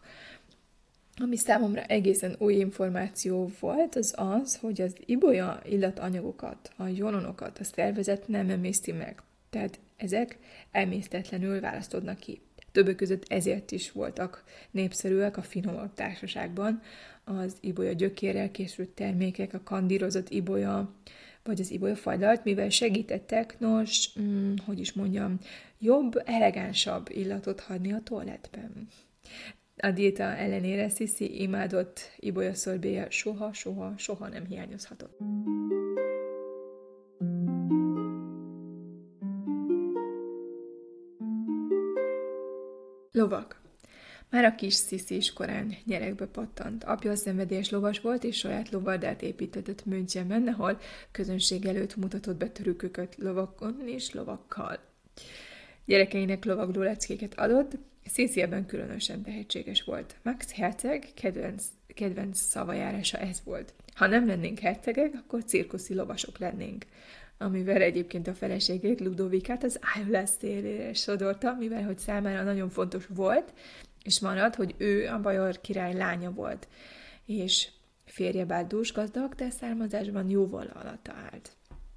Ami számomra egészen új információ volt, az az, hogy az ibolya illatanyagokat, a jononokat a szervezet nem emészti meg. Tehát ezek emésztetlenül választodnak ki. Többek között ezért is voltak népszerűek a finomabb társaságban az ibolya gyökérrel készült termékek, a kandírozott ibolya, vagy az ibolyafagylalt, mivel segítettek, nos, hm, hogy is mondjam, jobb, elegánsabb illatot hagyni a toalettben. A diéta ellenére Sisi imádott ibolyaszorbéja soha, soha, soha nem hiányozhatott. Lovak. Már a kis Sissi is korán nyerekbe pattant. Apja szenvedélyes lovas volt, és saját lovardát építetett Münchenben, ahol közönség előtt mutatott be trükköket lovakon és lovakkal. Gyerekeinek lovagló leckéket adott, Sissi ebben különösen tehetséges volt. Max herceg kedvenc, kedvenc szavajárása ez volt. Ha nem lennénk hercegek, akkor cirkuszi lovasok lennénk. Amivel egyébként a feleségét, Ludovikát az ájulás szélére sodorta, mivel hogy számára nagyon fontos volt, és maradt, hogy ő a bajor király lánya volt, és férje bár dúsgazdag, de származásban jóval alatta állt.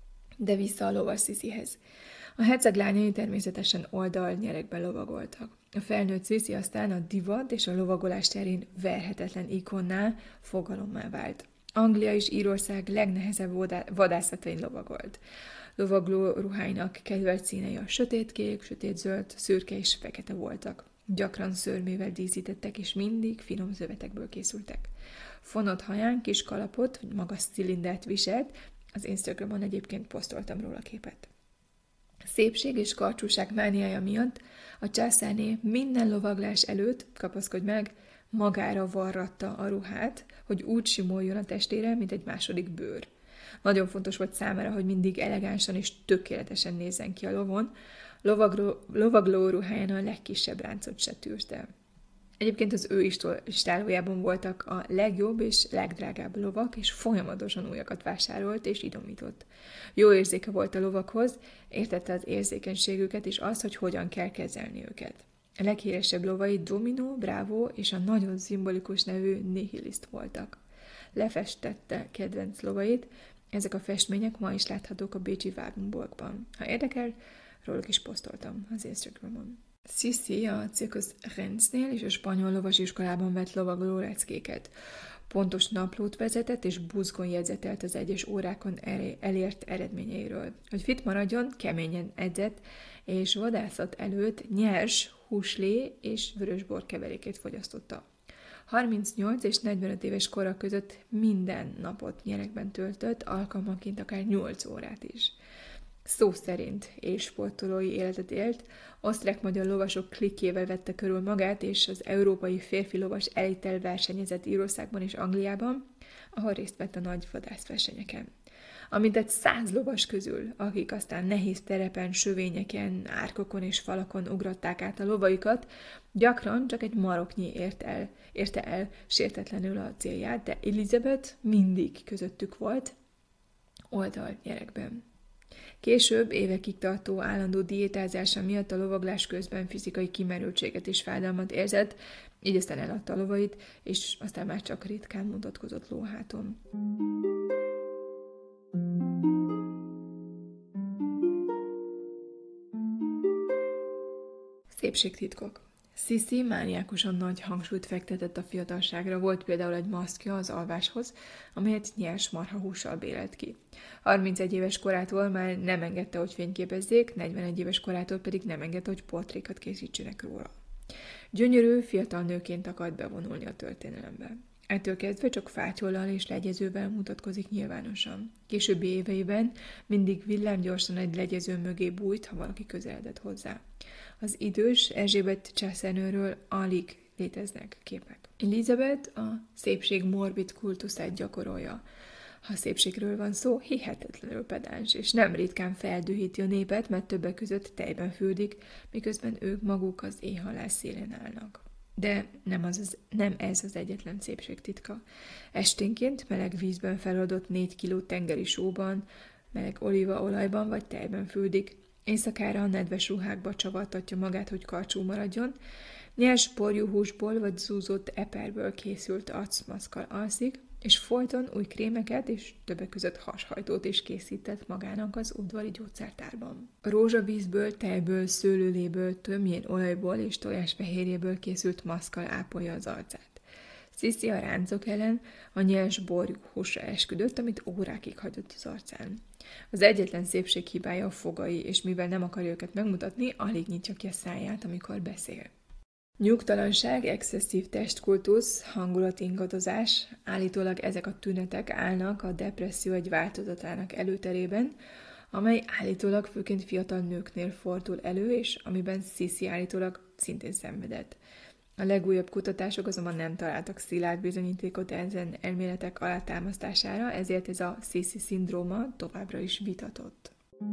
De vissza a lovas Sisihez. A herceg lányai természetesen oldalnyerekben lovagoltak. A felnőtt Sissi aztán a divat és a lovagolás terén verhetetlen ikonná, fogalommá vált. Anglia és Írország legnehezebb vadászatain lovagolt. Lovagló ruháinak kedvelt színei a sötétkék, sötétzöld, szürke és fekete voltak. Gyakran szőrmével díszítettek, és mindig finom szövetekből készültek. Fonott haján kis kalapot, vagy magas cilindert viselt, az Instagramon egyébként posztoltam róla képet. Szépség és karcsúság mániája miatt a császárné minden lovaglás előtt, kapaszkodj meg, magára varratta a ruhát, hogy úgy simoljon a testére, mint egy második bőr. Nagyon fontos volt számára, hogy mindig elegánsan és tökéletesen nézzen ki a lovon, lovagló, lovagló ruháján a legkisebb ráncot se tűrte. Egyébként az ő istálójában voltak a legjobb és legdrágább lovak, és folyamatosan újakat vásárolt és idomított. Jó érzéke volt a lovakhoz, értette az érzékenységüket és azt, hogy hogyan kell kezelni őket. A leghíresebb lovai Domino, Bravo és a nagyon szimbolikus nevű Nihilist voltak. Lefestette kedvenc lovait, ezek a festmények ma is láthatók a bécsi Wagenburgban. Ha érdekel, róluk is posztoltam az Instagramon. Sissi a Circus Renznél és a spanyol lovasiskolában vett lovagló leckéket. Pontos naplót vezetett és buzgón jegyzetelt az egyes órákon elért eredményeiről. Hogy fit maradjon, keményen edzett, és vadászat előtt nyers húslé és vörösbor keverékét fogyasztotta. harmincnyolc és negyvenöt éves kora között minden napot nyerekben töltött, alkalmanként akár nyolc órát is. Szó szerint élsportolói életet élt, osztrák-magyar lovasok klikkével vette körül magát, és az európai férfi lovas elittel versenyezett Írországban és Angliában, ahol részt vett a nagy vadászversenyeken. Amint egy száz lovas közül, akik aztán nehéz terepen, sövényeken, árkokon és falakon ugratták át a lovaikat, gyakran csak egy maroknyi ért el, érte el sértetlenül a célját, de Elizabeth mindig közöttük volt, oldalnyerekben. Később évekig tartó állandó diétázása miatt a lovaglás közben fizikai kimerültséget és fájdalmat érzett, így aztán eladta a lovait, és aztán már csak ritkán mutatkozott lóháton. Szépségtitkok. Sissi mániákusan nagy hangsúlyt fektetett a fiatalságra, volt például egy maszkja az alváshoz, amelyet nyers marhahússal bélelt ki. harmincegy éves korától már nem engedte, hogy fényképezzék, negyvenegy éves korától pedig nem engedte, hogy portrékat készítsenek róla. Gyönyörű, fiatal nőként akart bevonulni a történelembe. Ettől kezdve csak fátyollal és legyezővel mutatkozik nyilvánosan. Későbbi éveiben mindig villámgyorsan egy legyező mögé bújt, ha valaki közeledett hozzá. Az idős Erzsébet császárnőről alig léteznek képek. Elizabeth a szépség morbid kultuszát gyakorolja. Ha szépségről van szó, hihetetlenül pedáns, és nem ritkán feldühíti a népet, mert többek között tejben fürdik, miközben ők maguk az éhhalál szélén állnak. De nem, az az, nem ez az egyetlen szépségtitka. Esténként meleg vízben feloldott négy kiló tengeri sóban, meleg olívaolajban vagy tejben fürdik, éjszakára a nedves ruhákba csavartatja magát, hogy karcsú maradjon, nyers porjú húsból vagy zúzott eperből készült arcmaszkkal alszik, és folyton új krémeket és többek között hashajtót is készített magának az udvari gyógyszertárban. A rózsavízből, tejből, szőlőléből, tömjén olajból és tojásfehérjéből készült maszkkal ápolja az arcát. Sissi a ráncok ellen a nyers borjú húsra esküdött, amit órákig hagyott az arcán. Az egyetlen szépség hibája a fogai, és mivel nem akarja őket megmutatni, alig nyitja ki a száját, amikor beszél. Nyugtalanság, excesszív testkultusz, hangulatingadozás, állítólag ezek a tünetek állnak a depresszió egy változatának előterében, amely állítólag főként fiatal nőknél fordul elő, és amiben Sisi állítólag szintén szenvedett. A legújabb kutatások azonban nem találtak szilárd bizonyítékot ezen elméletek alátámasztására, ezért ez a Sisi-szindróma továbbra is vitatott.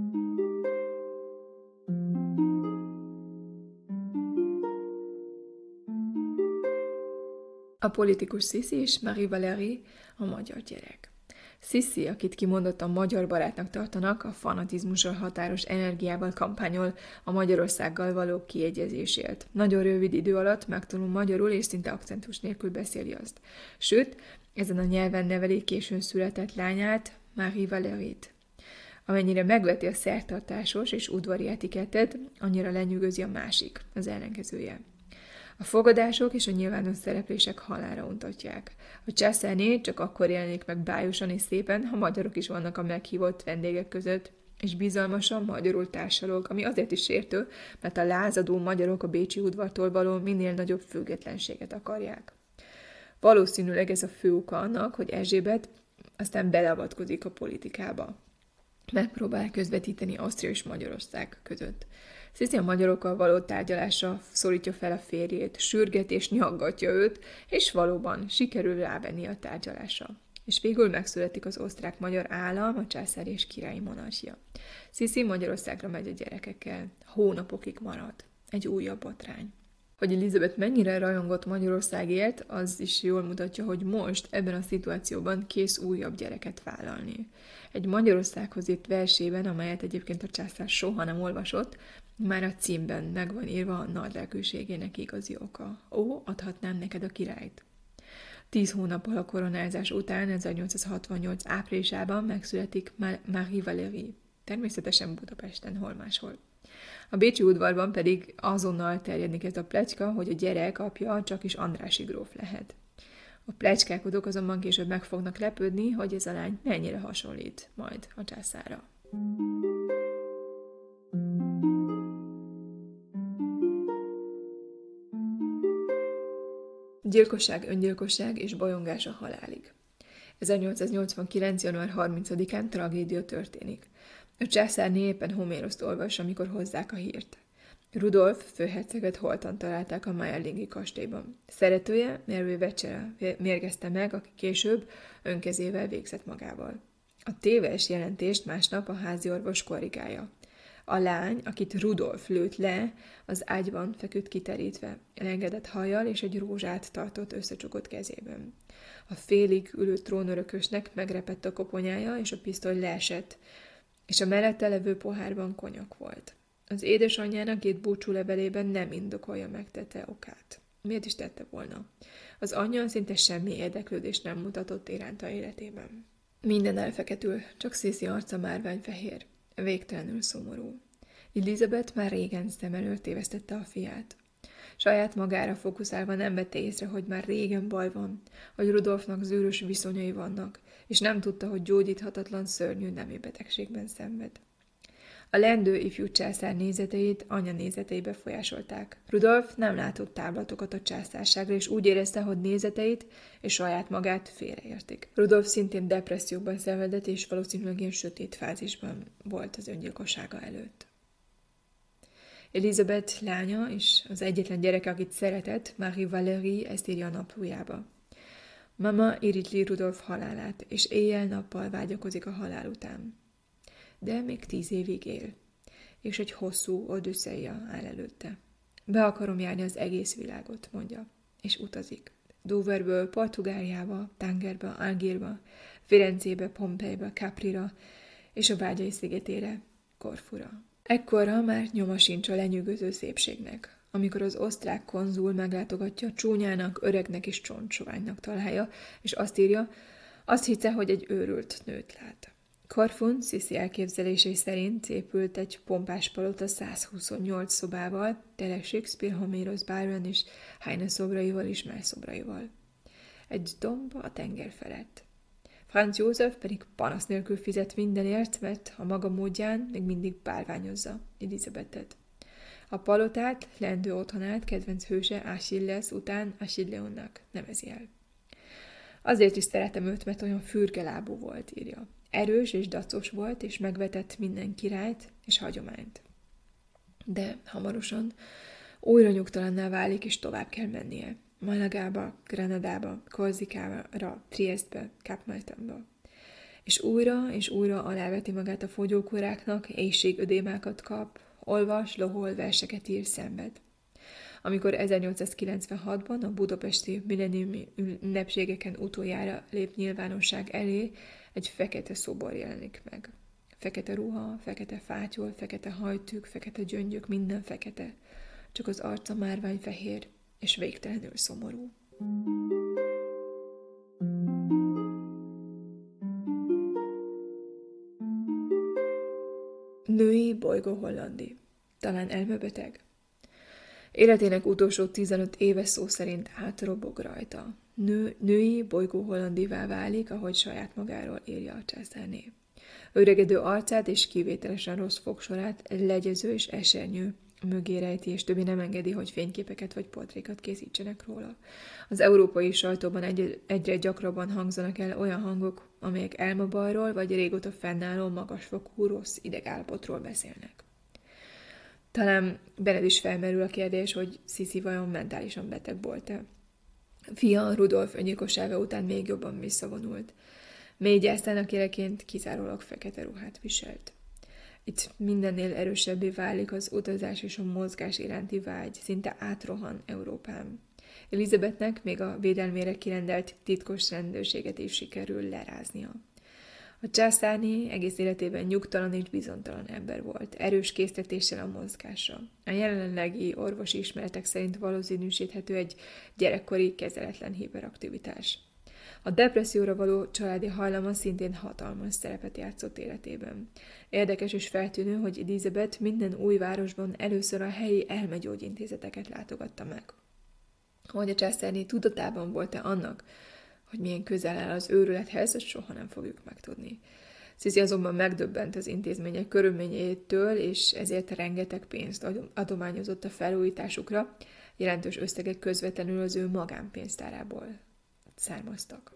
A politikus Sisi és Marie Valérie a magyar gyerek. Sisi, akit kimondottan magyar barátnak tartanak, a fanatizmussal határos energiával kampányol a Magyarországgal való kiegyezésért. Nagyon rövid idő alatt megtanul magyarul, és szinte akcentus nélkül beszéli azt. Sőt, ezen a nyelven neveli későn született lányát, Marie Valérie-t. Amennyire megveti a szertartásos és udvari etikettet, annyira lenyűgözi a másik, az ellenkezője. A fogadások és a nyilvános szereplések halálra untatják. A császárné csak akkor jelenik meg bájosan és szépen, ha magyarok is vannak a meghívott vendégek között, és bizalmasan magyarul társalog, ami azért is sértő, mert a lázadó magyarok a bécsi udvartól való minél nagyobb függetlenséget akarják. Valószínűleg ez a fő oka annak, hogy Erzsébet aztán beleavatkozik a politikába. Megpróbál közvetíteni Ausztria és Magyarország között. Sisi a magyarokkal való tárgyalásra szólítja fel a férjét, sürget és nyaggatja őt, és valóban sikerül rávenni a tárgyalásra. És végül megszületik az osztrák-magyar állam, a császár és királyi monarchia. Sisi Magyarországra megy a gyerekekkel. Hónapokig marad. Egy újabb botrány. Hogy Elizabeth mennyire rajongott Magyarországért, az is jól mutatja, hogy most ebben a szituációban kész újabb gyereket vállalni. Egy Magyarországhoz írt versében, amelyet egyébként a császár soha nem olvasott, már a címben meg van írva a nagy lelkűségének igazi oka. Ó, adhatnám neked a királyt. Tíz hónappal a koronázás után, ezernyolcszázhatvannyolc áprilisában megszületik Marie Valérie. Természetesen Budapesten, hol máshol. A bécsi udvarban pedig azonnal terjedni kezd a pletyka, hogy a gyerek apja csak is Andrássy gróf lehet. A pletykálkodók azonban később meg fognak lepődni, hogy ez a lány mennyire hasonlít majd a császárra. Gyilkosság, öngyilkosság és bolyongás a halálig. ezernyolcszáznyolcvankilenc. január harmincadikán tragédia történik. A császárné éppen Homéroszt olvas, amikor hozzák a hírt. Rudolf főherceget holtan találták a Mayerlingi kastélyban. Szeretője, Mary Vecsere mérgezte meg, aki később önkezével végzett magával. A téves jelentést másnap a házi orvos korrigálja. A lány, akit Rudolf lőtt le, az ágyban feküdt kiterítve, elengedett hajjal és egy rózsát tartott összecsukott kezében. A félig ülő trónörökösnek megrepett a koponyája, és a pisztoly leesett, és a mellette levő pohárban konyak volt. Az édesanyjának két búcsú levelében nem indokolja megtette okát. Miért is tette volna? Az anyja szinte semmi érdeklődést nem mutatott iránta életében. Minden elfeketül, csak Sisi arca márványfehér. Végtelenül szomorú. Elizabeth már régen szem előtt tévesztette a fiát. Saját magára fókuszálva nem vette észre, hogy már régen baj van, hogy Rudolfnak zűrös viszonyai vannak, és nem tudta, hogy gyógyíthatatlan szörnyű nemi betegségben szenved. A leendő ifjú császár nézeteit anya nézetei befolyásolták. Rudolf nem látott táblatokat a császárságra, és úgy érezte, hogy nézeteit és saját magát félreértik. Rudolf szintén depresszióban szenvedett, és valószínűleg ilyen sötét fázisban volt az öngyilkossága előtt. Elizabeth lánya és az egyetlen gyereke, akit szeretett, Marie Valérie, ezt írja a naplójába. Mama irigli Rudolf halálát, és éjjel-nappal vágyakozik a halál után. De még tíz évig él, és egy hosszú odüsszeia áll előtte. Be akarom járni az egész világot, mondja, és utazik. Doverből Portugáliába, Tangerbe, Algírba, Firenzébe, Pompeibe, Caprira, és a Bágyai szigetére, Korfura. Ekkorra már nyoma sincs a lenyűgöző szépségnek. Amikor az osztrák konzul meglátogatja, csúnyának, öregnek és csontsoványnak találja, és azt írja, azt hitte, hogy egy őrült nőt lát. Korfun Sisi elképzelései szerint épült egy pompás palota százhuszonnyolc szobával, tele Shakespeare, Homérosz, Byron és Heine szobraival és más szobraival. Egy domb a tenger felett. Franz József pedig panasz nélkül fizet mindenért, mert a maga módján még mindig bálványozza Elizabethet. A palotát, leendő otthonát kedvenc hőse Achilles után Achilleonnak nevezi el. Azért is szeretem őt, mert olyan fürgelábú volt, írja. Erős és dacos volt, és megvetett minden királyt és hagyományt. De hamarosan újra nyugtalanná válik, és tovább kell mennie. Malagába, Granadába, Korzikára, Triestbe, Kapmaltenba. És újra és újra aláveti magát a fogyókúráknak, éhségödémákat kap, olvas, lohol, verseket ír, szenved. Amikor ezernyolcszázkilencvenhatban a budapesti milleniumi ünnepségeken utoljára lép nyilvánosság elé, egy fekete szobor jelenik meg. Fekete ruha, fekete fátyol, fekete hajtűk, fekete gyöngyök, minden fekete. Csak az arca márványfehér és végtelenül szomorú. Női bolygó Hollandi. Talán elmebeteg? Életének utolsó tizenöt éve szó szerint átrobog rajta. Nő, női bolygó Hollandivá válik, ahogy saját magáról írja a császárné. Öregedő arcát és kivételesen rossz fogsorát egy legyező és esernyő mögé rejti, és többi nem engedi, hogy fényképeket vagy portrékat készítsenek róla. Az európai sajtóban egy, egyre gyakrabban hangzanak el olyan hangok, amelyek elmabajról vagy régóta fennálló magasfokú rossz idegállapotról beszélnek. Talán benned is felmerül a kérdés, hogy Sisi vajon mentálisan beteg volt-e. Fia Rudolf öngyilkossága után még jobban visszavonult. Mély gyásztának éreként kizárólag fekete ruhát viselt. Itt mindennél erősebbé válik az utazás és a mozgás iránti vágy, szinte átrohan Európán. Elizabethnek még a védelmére kirendelt titkos rendőrséget is sikerül leráznia. A császárné egész életében nyugtalan és bizonytalan ember volt, erős késztetéssel a mozgásra. A jelenlegi orvosi ismeretek szerint valószínűsíthető egy gyerekkori kezeletlen hiperaktivitás. A depresszióra való családi hajlama szintén hatalmas szerepet játszott életében. Érdekes és feltűnő, hogy Elizabeth minden új városban először a helyi elmegyógyintézeteket látogatta meg. Hogy a császárné tudatában volt-e annak, hogy milyen közel áll az őrülethez, ezt soha nem fogjuk megtudni. Sisi azonban megdöbbent az intézmények körülményétől, és ezért rengeteg pénzt adományozott a felújításukra, jelentős összegek közvetlenül az ő magánpénztárából származtak.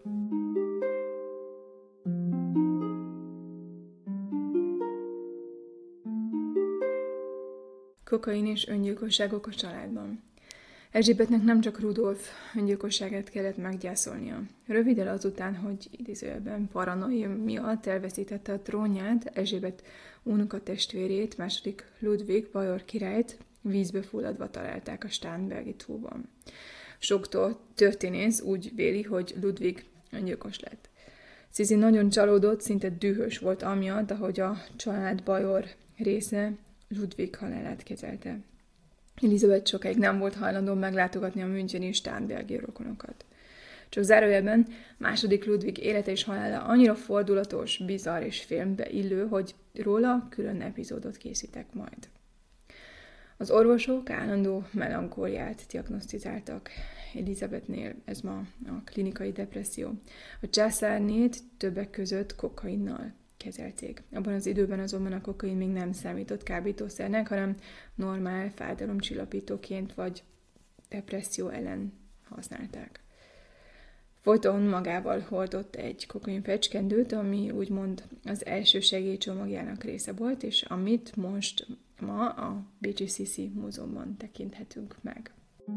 Kokain és öngyilkosságok a családban. Erzsébetnek nem csak Rudolf öngyilkosságát kellett meggyászolnia. Röviddel azután, hogy idézőjelben paranoia miatt elveszítette a trónját, Erzsébet unokatestvérét, második Ludwig bajor királyt vízbe fulladva találták a Starnbergi tóban. Sok történész úgy véli, hogy Ludwig öngyilkos lett. Sisi nagyon csalódott, szinte dühös volt amiatt, ahogy a család bajor része Ludwig halálát kezelte. Elizabeth sokáig nem volt hajlandó meglátogatni a müncheni Starnbergi rokonokat. Csak zárójelben második Ludwig élete és halála annyira fordulatos, bizarr és filmbe illő, hogy róla külön epizódot készítek majd. Az orvosok állandó melankóliát diagnosztizáltak Elizabethnél, ez ma a klinikai depresszió. A császárnét többek között kokainnal kezelték. Abban az időben azonban a kokain még nem számított kábítószernek, hanem normál fájdalomcsillapítóként vagy depresszió ellen használták. Folyton magával hordott egy kokain fecskendőt, ami úgymond az első segélycsomagjának része volt, és amit most ma a Bécsi Sisi Múzeumban tekinthetünk meg.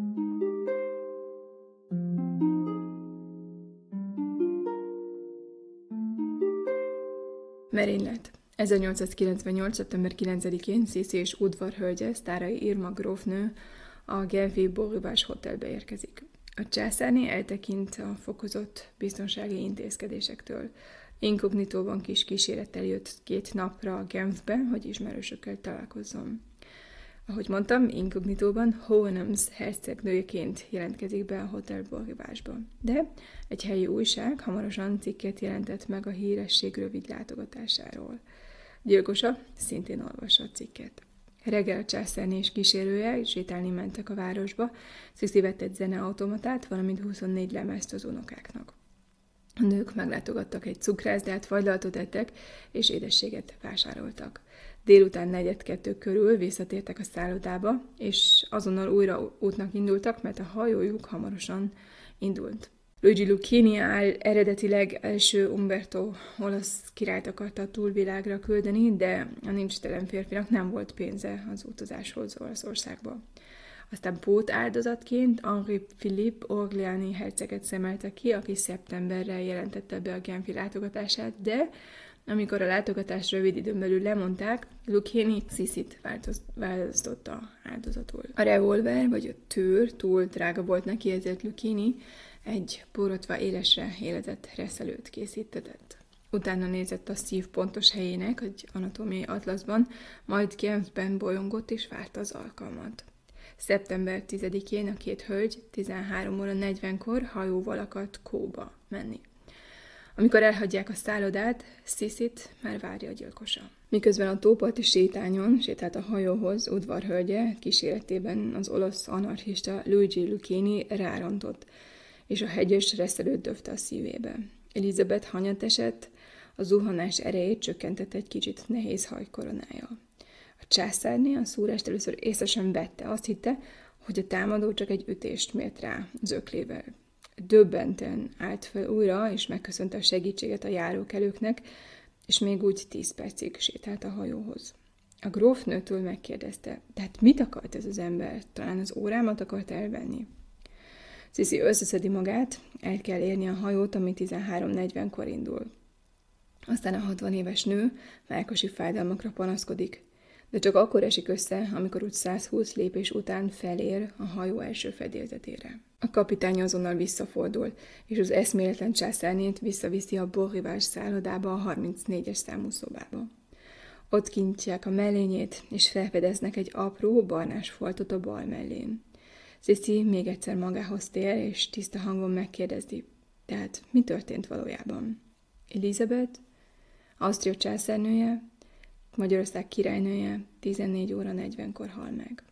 Merénylet. ezernyolcszázkilencvennyolc. szeptember kilencedikén Sisi és udvarhölgye, Sztáray Irma grófnő a Genfi Borivás Hotelbe érkezik. A császárné eltekint a fokozott biztonsági intézkedésektől. Inkognitóban kis kísérettel jött két napra Genfbe, hogy ismerősökkel találkozzon. Ahogy mondtam, inkognitóban Hohenems hercegnőjeként jelentkezik be a Hotel Borivásba. De egy helyi újság hamarosan cikket jelentett meg a híresség rövid látogatásáról. Gyilkosa szintén olvassa a cikket. Reggel a császárné és kísérője sétálni mentek a városba, Sisi vett egy zeneautomatát, valamint huszonnégy lemezt az unokáknak. A nők meglátogattak egy cukrászdát, fagylaltot ettek, és édességet vásároltak. Délután negyed-kettő körül visszatértek a szállodába, és azonnal újra útnak indultak, mert a hajójuk hamarosan indult. Luigi Lucchini áll eredetileg első Umberto olasz királyt akarta a túlvilágra küldeni, de a nincstelen férfinak nem volt pénze az utazáshoz Olaszországba. Aztán pót áldozatként Henri Philippe Orléani herceget szemelte ki, aki szeptemberre jelentette be a genfi látogatását, de amikor a látogatást rövid időn belül lemondták, Lucchini Sissit választotta áldozatul. A revolver vagy a tőr túl drága volt neki, ezért Lucchini egy borotva élesre éledett reszelőt készítetett. Utána nézett a szív pontos helyének egy anatómiai atlaszban, majd Genfben bolyongott és várta az alkalmat. szeptember tizedikén a két hölgy tizenhárom óra negyvenkor hajóval akart Kóba menni. Amikor elhagyják a szállodát, Sissit már várja a gyilkosa. Miközben a tóparti sétányon sétált a hajóhoz udvarhölgye, kíséretében az olasz anarchista Luigi Lucchini rárontott, és a hegyes reszelőt döfte a szívébe. Elizabeth hanyat esett, a zuhanás erejét csökkentett egy kicsit nehéz hajkoronája. A császárné a szúrást először észre sem vette, azt hitte, hogy a támadó csak egy ütést mért rá az öklével. Döbbenten állt fel újra, és megköszönte a segítséget a járókelőknek, és még úgy tíz percig sétált a hajóhoz. A grófnőtől megkérdezte, tehát mit akart ez az ember? Talán az órámat akart elvenni? Sissi összeszedi magát, el kell érni a hajót, ami tizenhárom negyvenkor indul. Aztán a hatvan éves nő mellkasi fájdalmakra panaszkodik, de csak akkor esik össze, amikor úgy százhúsz lépés után felér a hajó első fedélzetére. A kapitány azonnal visszafordul, és az eszméletlen császárnét visszaviszi a borrivás szállodába, a harmincnégyes számú szobába. Ott kintják a mellényét, és felfedeznek egy apró, barnás foltot a bal mellén. Sissi még egyszer magához tér, és tiszta hangon megkérdezi, tehát mi történt valójában? Elizabeth, Ausztria császárnője, Magyarország királynője tizennégy óra negyvenkor hal meg.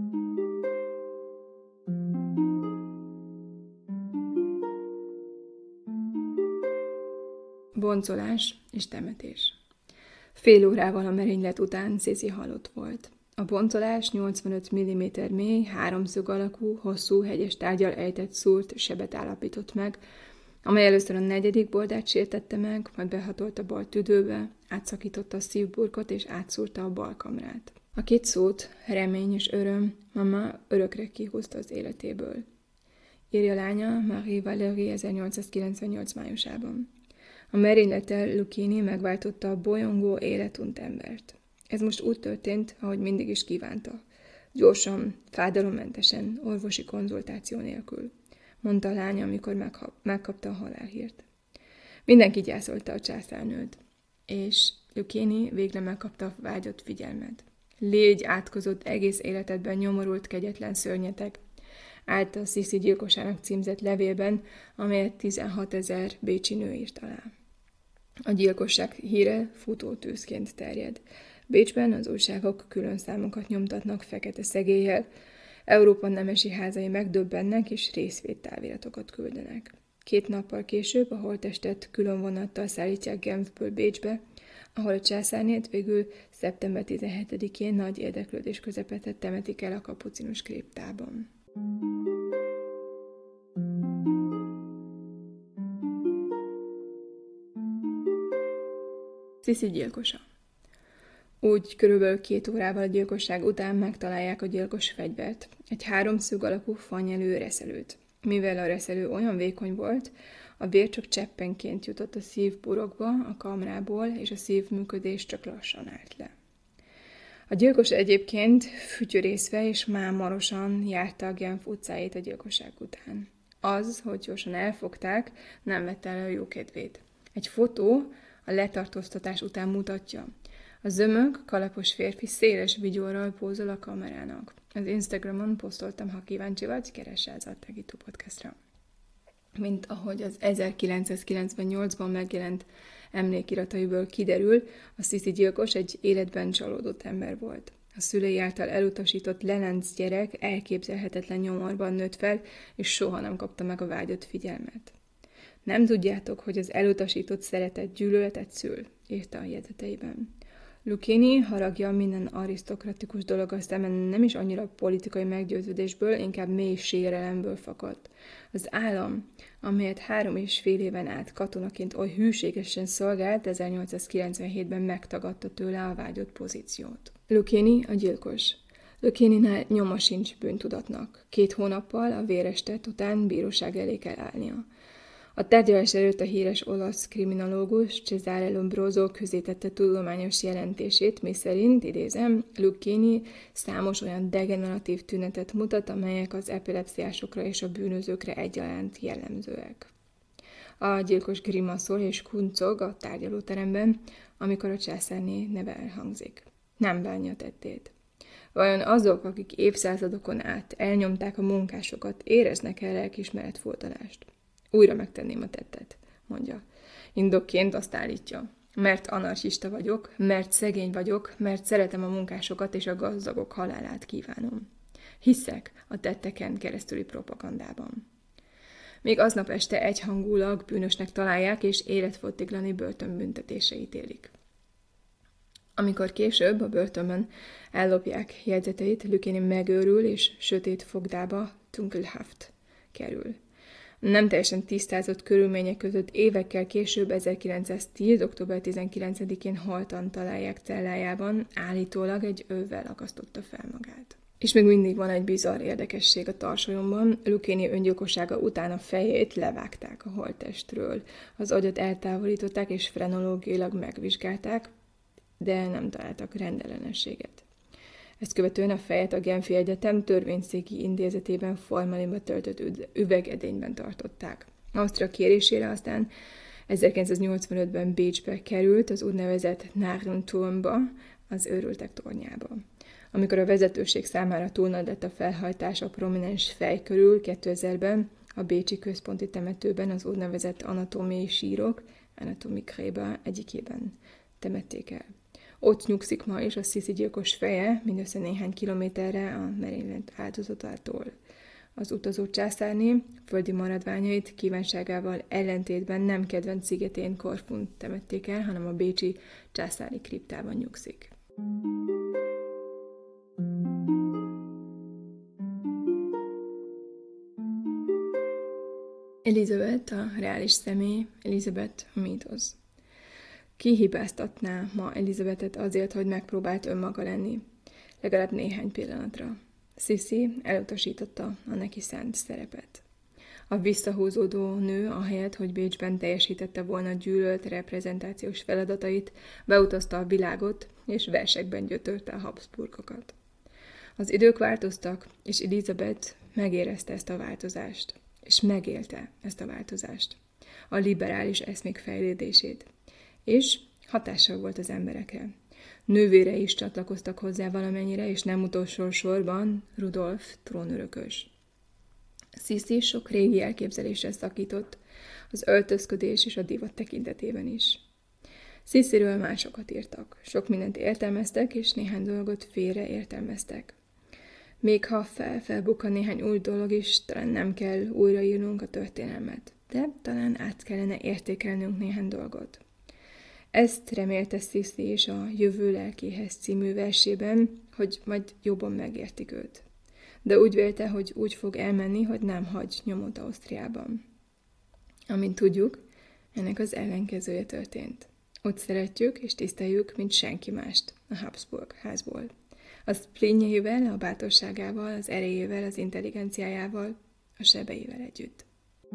Boncolás és temetés. Fél órával a merénylet után Sissi halott volt. A boncolás nyolcvanöt milliméter mély, háromszög alakú, hosszú, hegyes tárggyal ejtett szúrt sebet állapított meg, amely először a negyedik bordát sértette meg, majd behatolt a bal tüdőbe, átszakította a szívburkot és átszúrta a bal kamrát. A két szót, remény és öröm, mama örökre kihúzta az életéből. Írja lánya Marie Valérie ezernyolcszázkilencvennyolc májusában. A merénylettel Lucchini megváltotta a bolyongó, életunt embert. Ez most úgy történt, ahogy mindig is kívánta. Gyorsan, fájdalommentesen, orvosi konzultáció nélkül, mondta a lánya, amikor megha- megkapta a halálhírt. Mindenki gyászolta a császárnőt, és Lucchini végre megkapta a vágyott figyelmet. Légy átkozott egész életedben nyomorult kegyetlen szörnyeteg, állt a Sissi gyilkosának címzett levélben, amelyet tizenhatezer bécsi nő írt alá. A gyilkosság híre futótűzként terjed. Bécsben az újságok külön számokat nyomtatnak fekete szegéllyel, Európa nemesi házai megdöbbennek és részvédtáviratokat küldenek. Két nappal később a holttestet külön vonattal szállítják Genfből Bécsbe, ahol a császárnét végül szeptember tizenhetedikén nagy érdeklődés közepette temetik el a kapucinus kriptában. Sissi gyilkosa. Úgy körülbelül két órával a gyilkosság után megtalálják a gyilkos fegyvert, egy háromszög alakú fanyelő reszelőt. Mivel a reszelő olyan vékony volt, a vér csak cseppenként jutott a szívburokba, a kamrából, és a szívműködés csak lassan állt le. A gyilkos egyébként fütyörészve és mámorosan járta a Genf utcáit a gyilkosság után. Az, hogy gyorsan elfogták, nem vette el a jókedvét. Egy fotó a letartóztatás után mutatja. A zömök, kalapos férfi széles vigyorral pózol a kamerának. Az Instagramon posztoltam, ha kíváncsi vagy, keress az Attegító podcastra. Mint ahogy az ezerkilencszázkilencvennyolcban megjelent emlékirataiból kiderül, a Sissi gyilkos egy életben csalódott ember volt. A szülei által elutasított Lenz gyerek elképzelhetetlen nyomorban nőtt fel, és soha nem kapta meg a vágyott figyelmet. Nem tudjátok, hogy az elutasított szeretet gyűlöletet szül, írta a jegyzeteiben. Lucchini haragja minden arisztokratikus dolog szemben nem is annyira politikai meggyőződésből, inkább mély sérelemből fakadt. Az állam, amelyet három és fél éven át katonaként oly hűségesen szolgált, ezernyolcszázkilencvenhétben megtagadta tőle a vágyott pozíciót. Lucchini a gyilkos. Lucchininál nyoma sincs bűntudatnak. Két hónappal a véres tett után bíróság elé kell állnia. A tárgyalás előtt a híres olasz kriminológus Cesare Lombroso közzétette tudományos jelentését, miszerint, idézem, Lucchini számos olyan degeneratív tünetet mutat, amelyek az epilepsziásokra és a bűnözőkre egyaránt jellemzőek. A gyilkos grimaszol és kuncog a tárgyalóteremben, amikor a császárné neve elhangzik. Nem bánja a tettét. Vajon azok, akik évszázadokon át elnyomták a munkásokat, éreznek el lelkiismeret furdalást? Újra megtenném a tettet, mondja. Indokként azt állítja. Mert anarchista vagyok, mert szegény vagyok, mert szeretem a munkásokat és a gazdagok halálát kívánom. Hiszek a tetteken keresztüli propagandában. Még aznap este egyhangulag bűnösnek találják és életfogytiglani börtönbüntetése ítélik. Amikor később a börtönben ellopják jegyzeteit, Lucchini megőrül és sötét fogdába, Dunkelhaft kerül. Nem teljesen tisztázott körülmények között évekkel később, ezerkilencszáztíz. október tizenkilencedikén haltan találják cellájában, állítólag egy övvel akasztotta fel magát. És még mindig van egy bizarr érdekesség a tarsolyomban. Lucchini öngyilkossága után a fejét levágták a holttestről. Az agyat eltávolították és frenológiailag megvizsgálták, de nem találtak rendellenességet. Ezt követően a fejet a Genfi Egyetem törvényszéki intézetében formalinba töltött üvegedényben tartották. Ausztria kérésére aztán ezerkilencszáznyolcvanötben Bécsbe került az úgynevezett Narrenturmba, az őrültek tornyába. Amikor a vezetőség számára túl nagy lett a felhajtás a prominens fej körül, kétezerben a bécsi központi temetőben az úgynevezett anatómiai sírok, Anatomikréba egyikében temették el. Ott nyugszik ma is a Sisi gyilkos feje, mindössze néhány kilométerre a merénylet áldozatától. Az utazó császárné földi maradványait kívánságával ellentétben nem kedvenc szigetén, Korfun temették el, hanem a bécsi császári kriptában nyugszik. Elizabeth a reális személy, Elizabeth a mítosz. Ki hibáztatná ma Elizabethet azért, hogy megpróbált önmaga lenni? Legalább néhány pillanatra. Sisi elutasította a neki szánt szerepet. A visszahúzódó nő, ahelyett, hogy Bécsben teljesítette volna gyűlölt reprezentációs feladatait, beutazta a világot, és versekben gyötörte a Habsburgokat. Az idők változtak, és Elizabeth megérezte ezt a változást, és megélte ezt a változást, a liberális eszmék fejlődését, és hatással volt az emberekre. Nővére is csatlakoztak hozzá valamennyire, és nem utolsó sorban Rudolf trónörökös. Sisi sok régi elképzelésre szakított, az öltözködés és a divat tekintetében is. Sisiről másokat írtak, sok mindent értelmeztek, és néhány dolgot félre értelmeztek. Még ha fel-felbukkan néhány új dolog is, talán nem kell újraírnunk a történelmet, de talán át kellene értékelnünk néhány dolgot. Ezt remélte Sisi is a Jövő lelkéhez című versében, hogy majd jobban megértik őt. De úgy vélte, hogy úgy fog elmenni, hogy nem hagy nyomot Ausztriában. Amint tudjuk, ennek az ellenkezője történt. Ott szeretjük és tiszteljük, mint senki mást a Habsburg házból. Az splínjeivel, a bátorságával, az erejével, az intelligenciájával, a sebeivel együtt.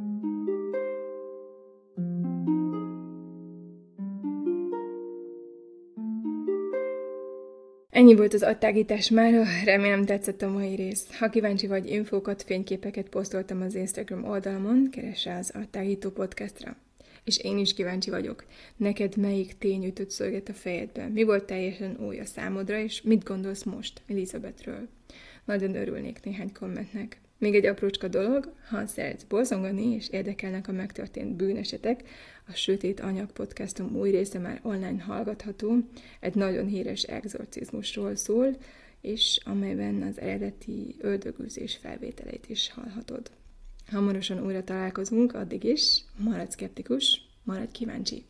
Ennyi volt az agytágítás mára, remélem tetszett a mai rész. Ha kíváncsi vagy, infókat, fényképeket posztoltam az Instagram oldalamon, keress rá az Agytágító podcastra. És én is kíváncsi vagyok. Neked melyik tény ütött szöget a fejedben? Mi volt teljesen új a számodra, és mit gondolsz most Elizabethről? Nagyon örülnék néhány kommentnek. Még egy aprócska dolog, ha szeretsz borzongani és érdekelnek a megtörtént bűnesetek, a Sötét Anyag podcastom új része már online hallgatható, egy nagyon híres exorcizmusról szól, és amelyben az eredeti öldögűzés felvételeit is hallhatod. Hamarosan újra találkozunk, addig is maradj szkeptikus, maradj kíváncsi!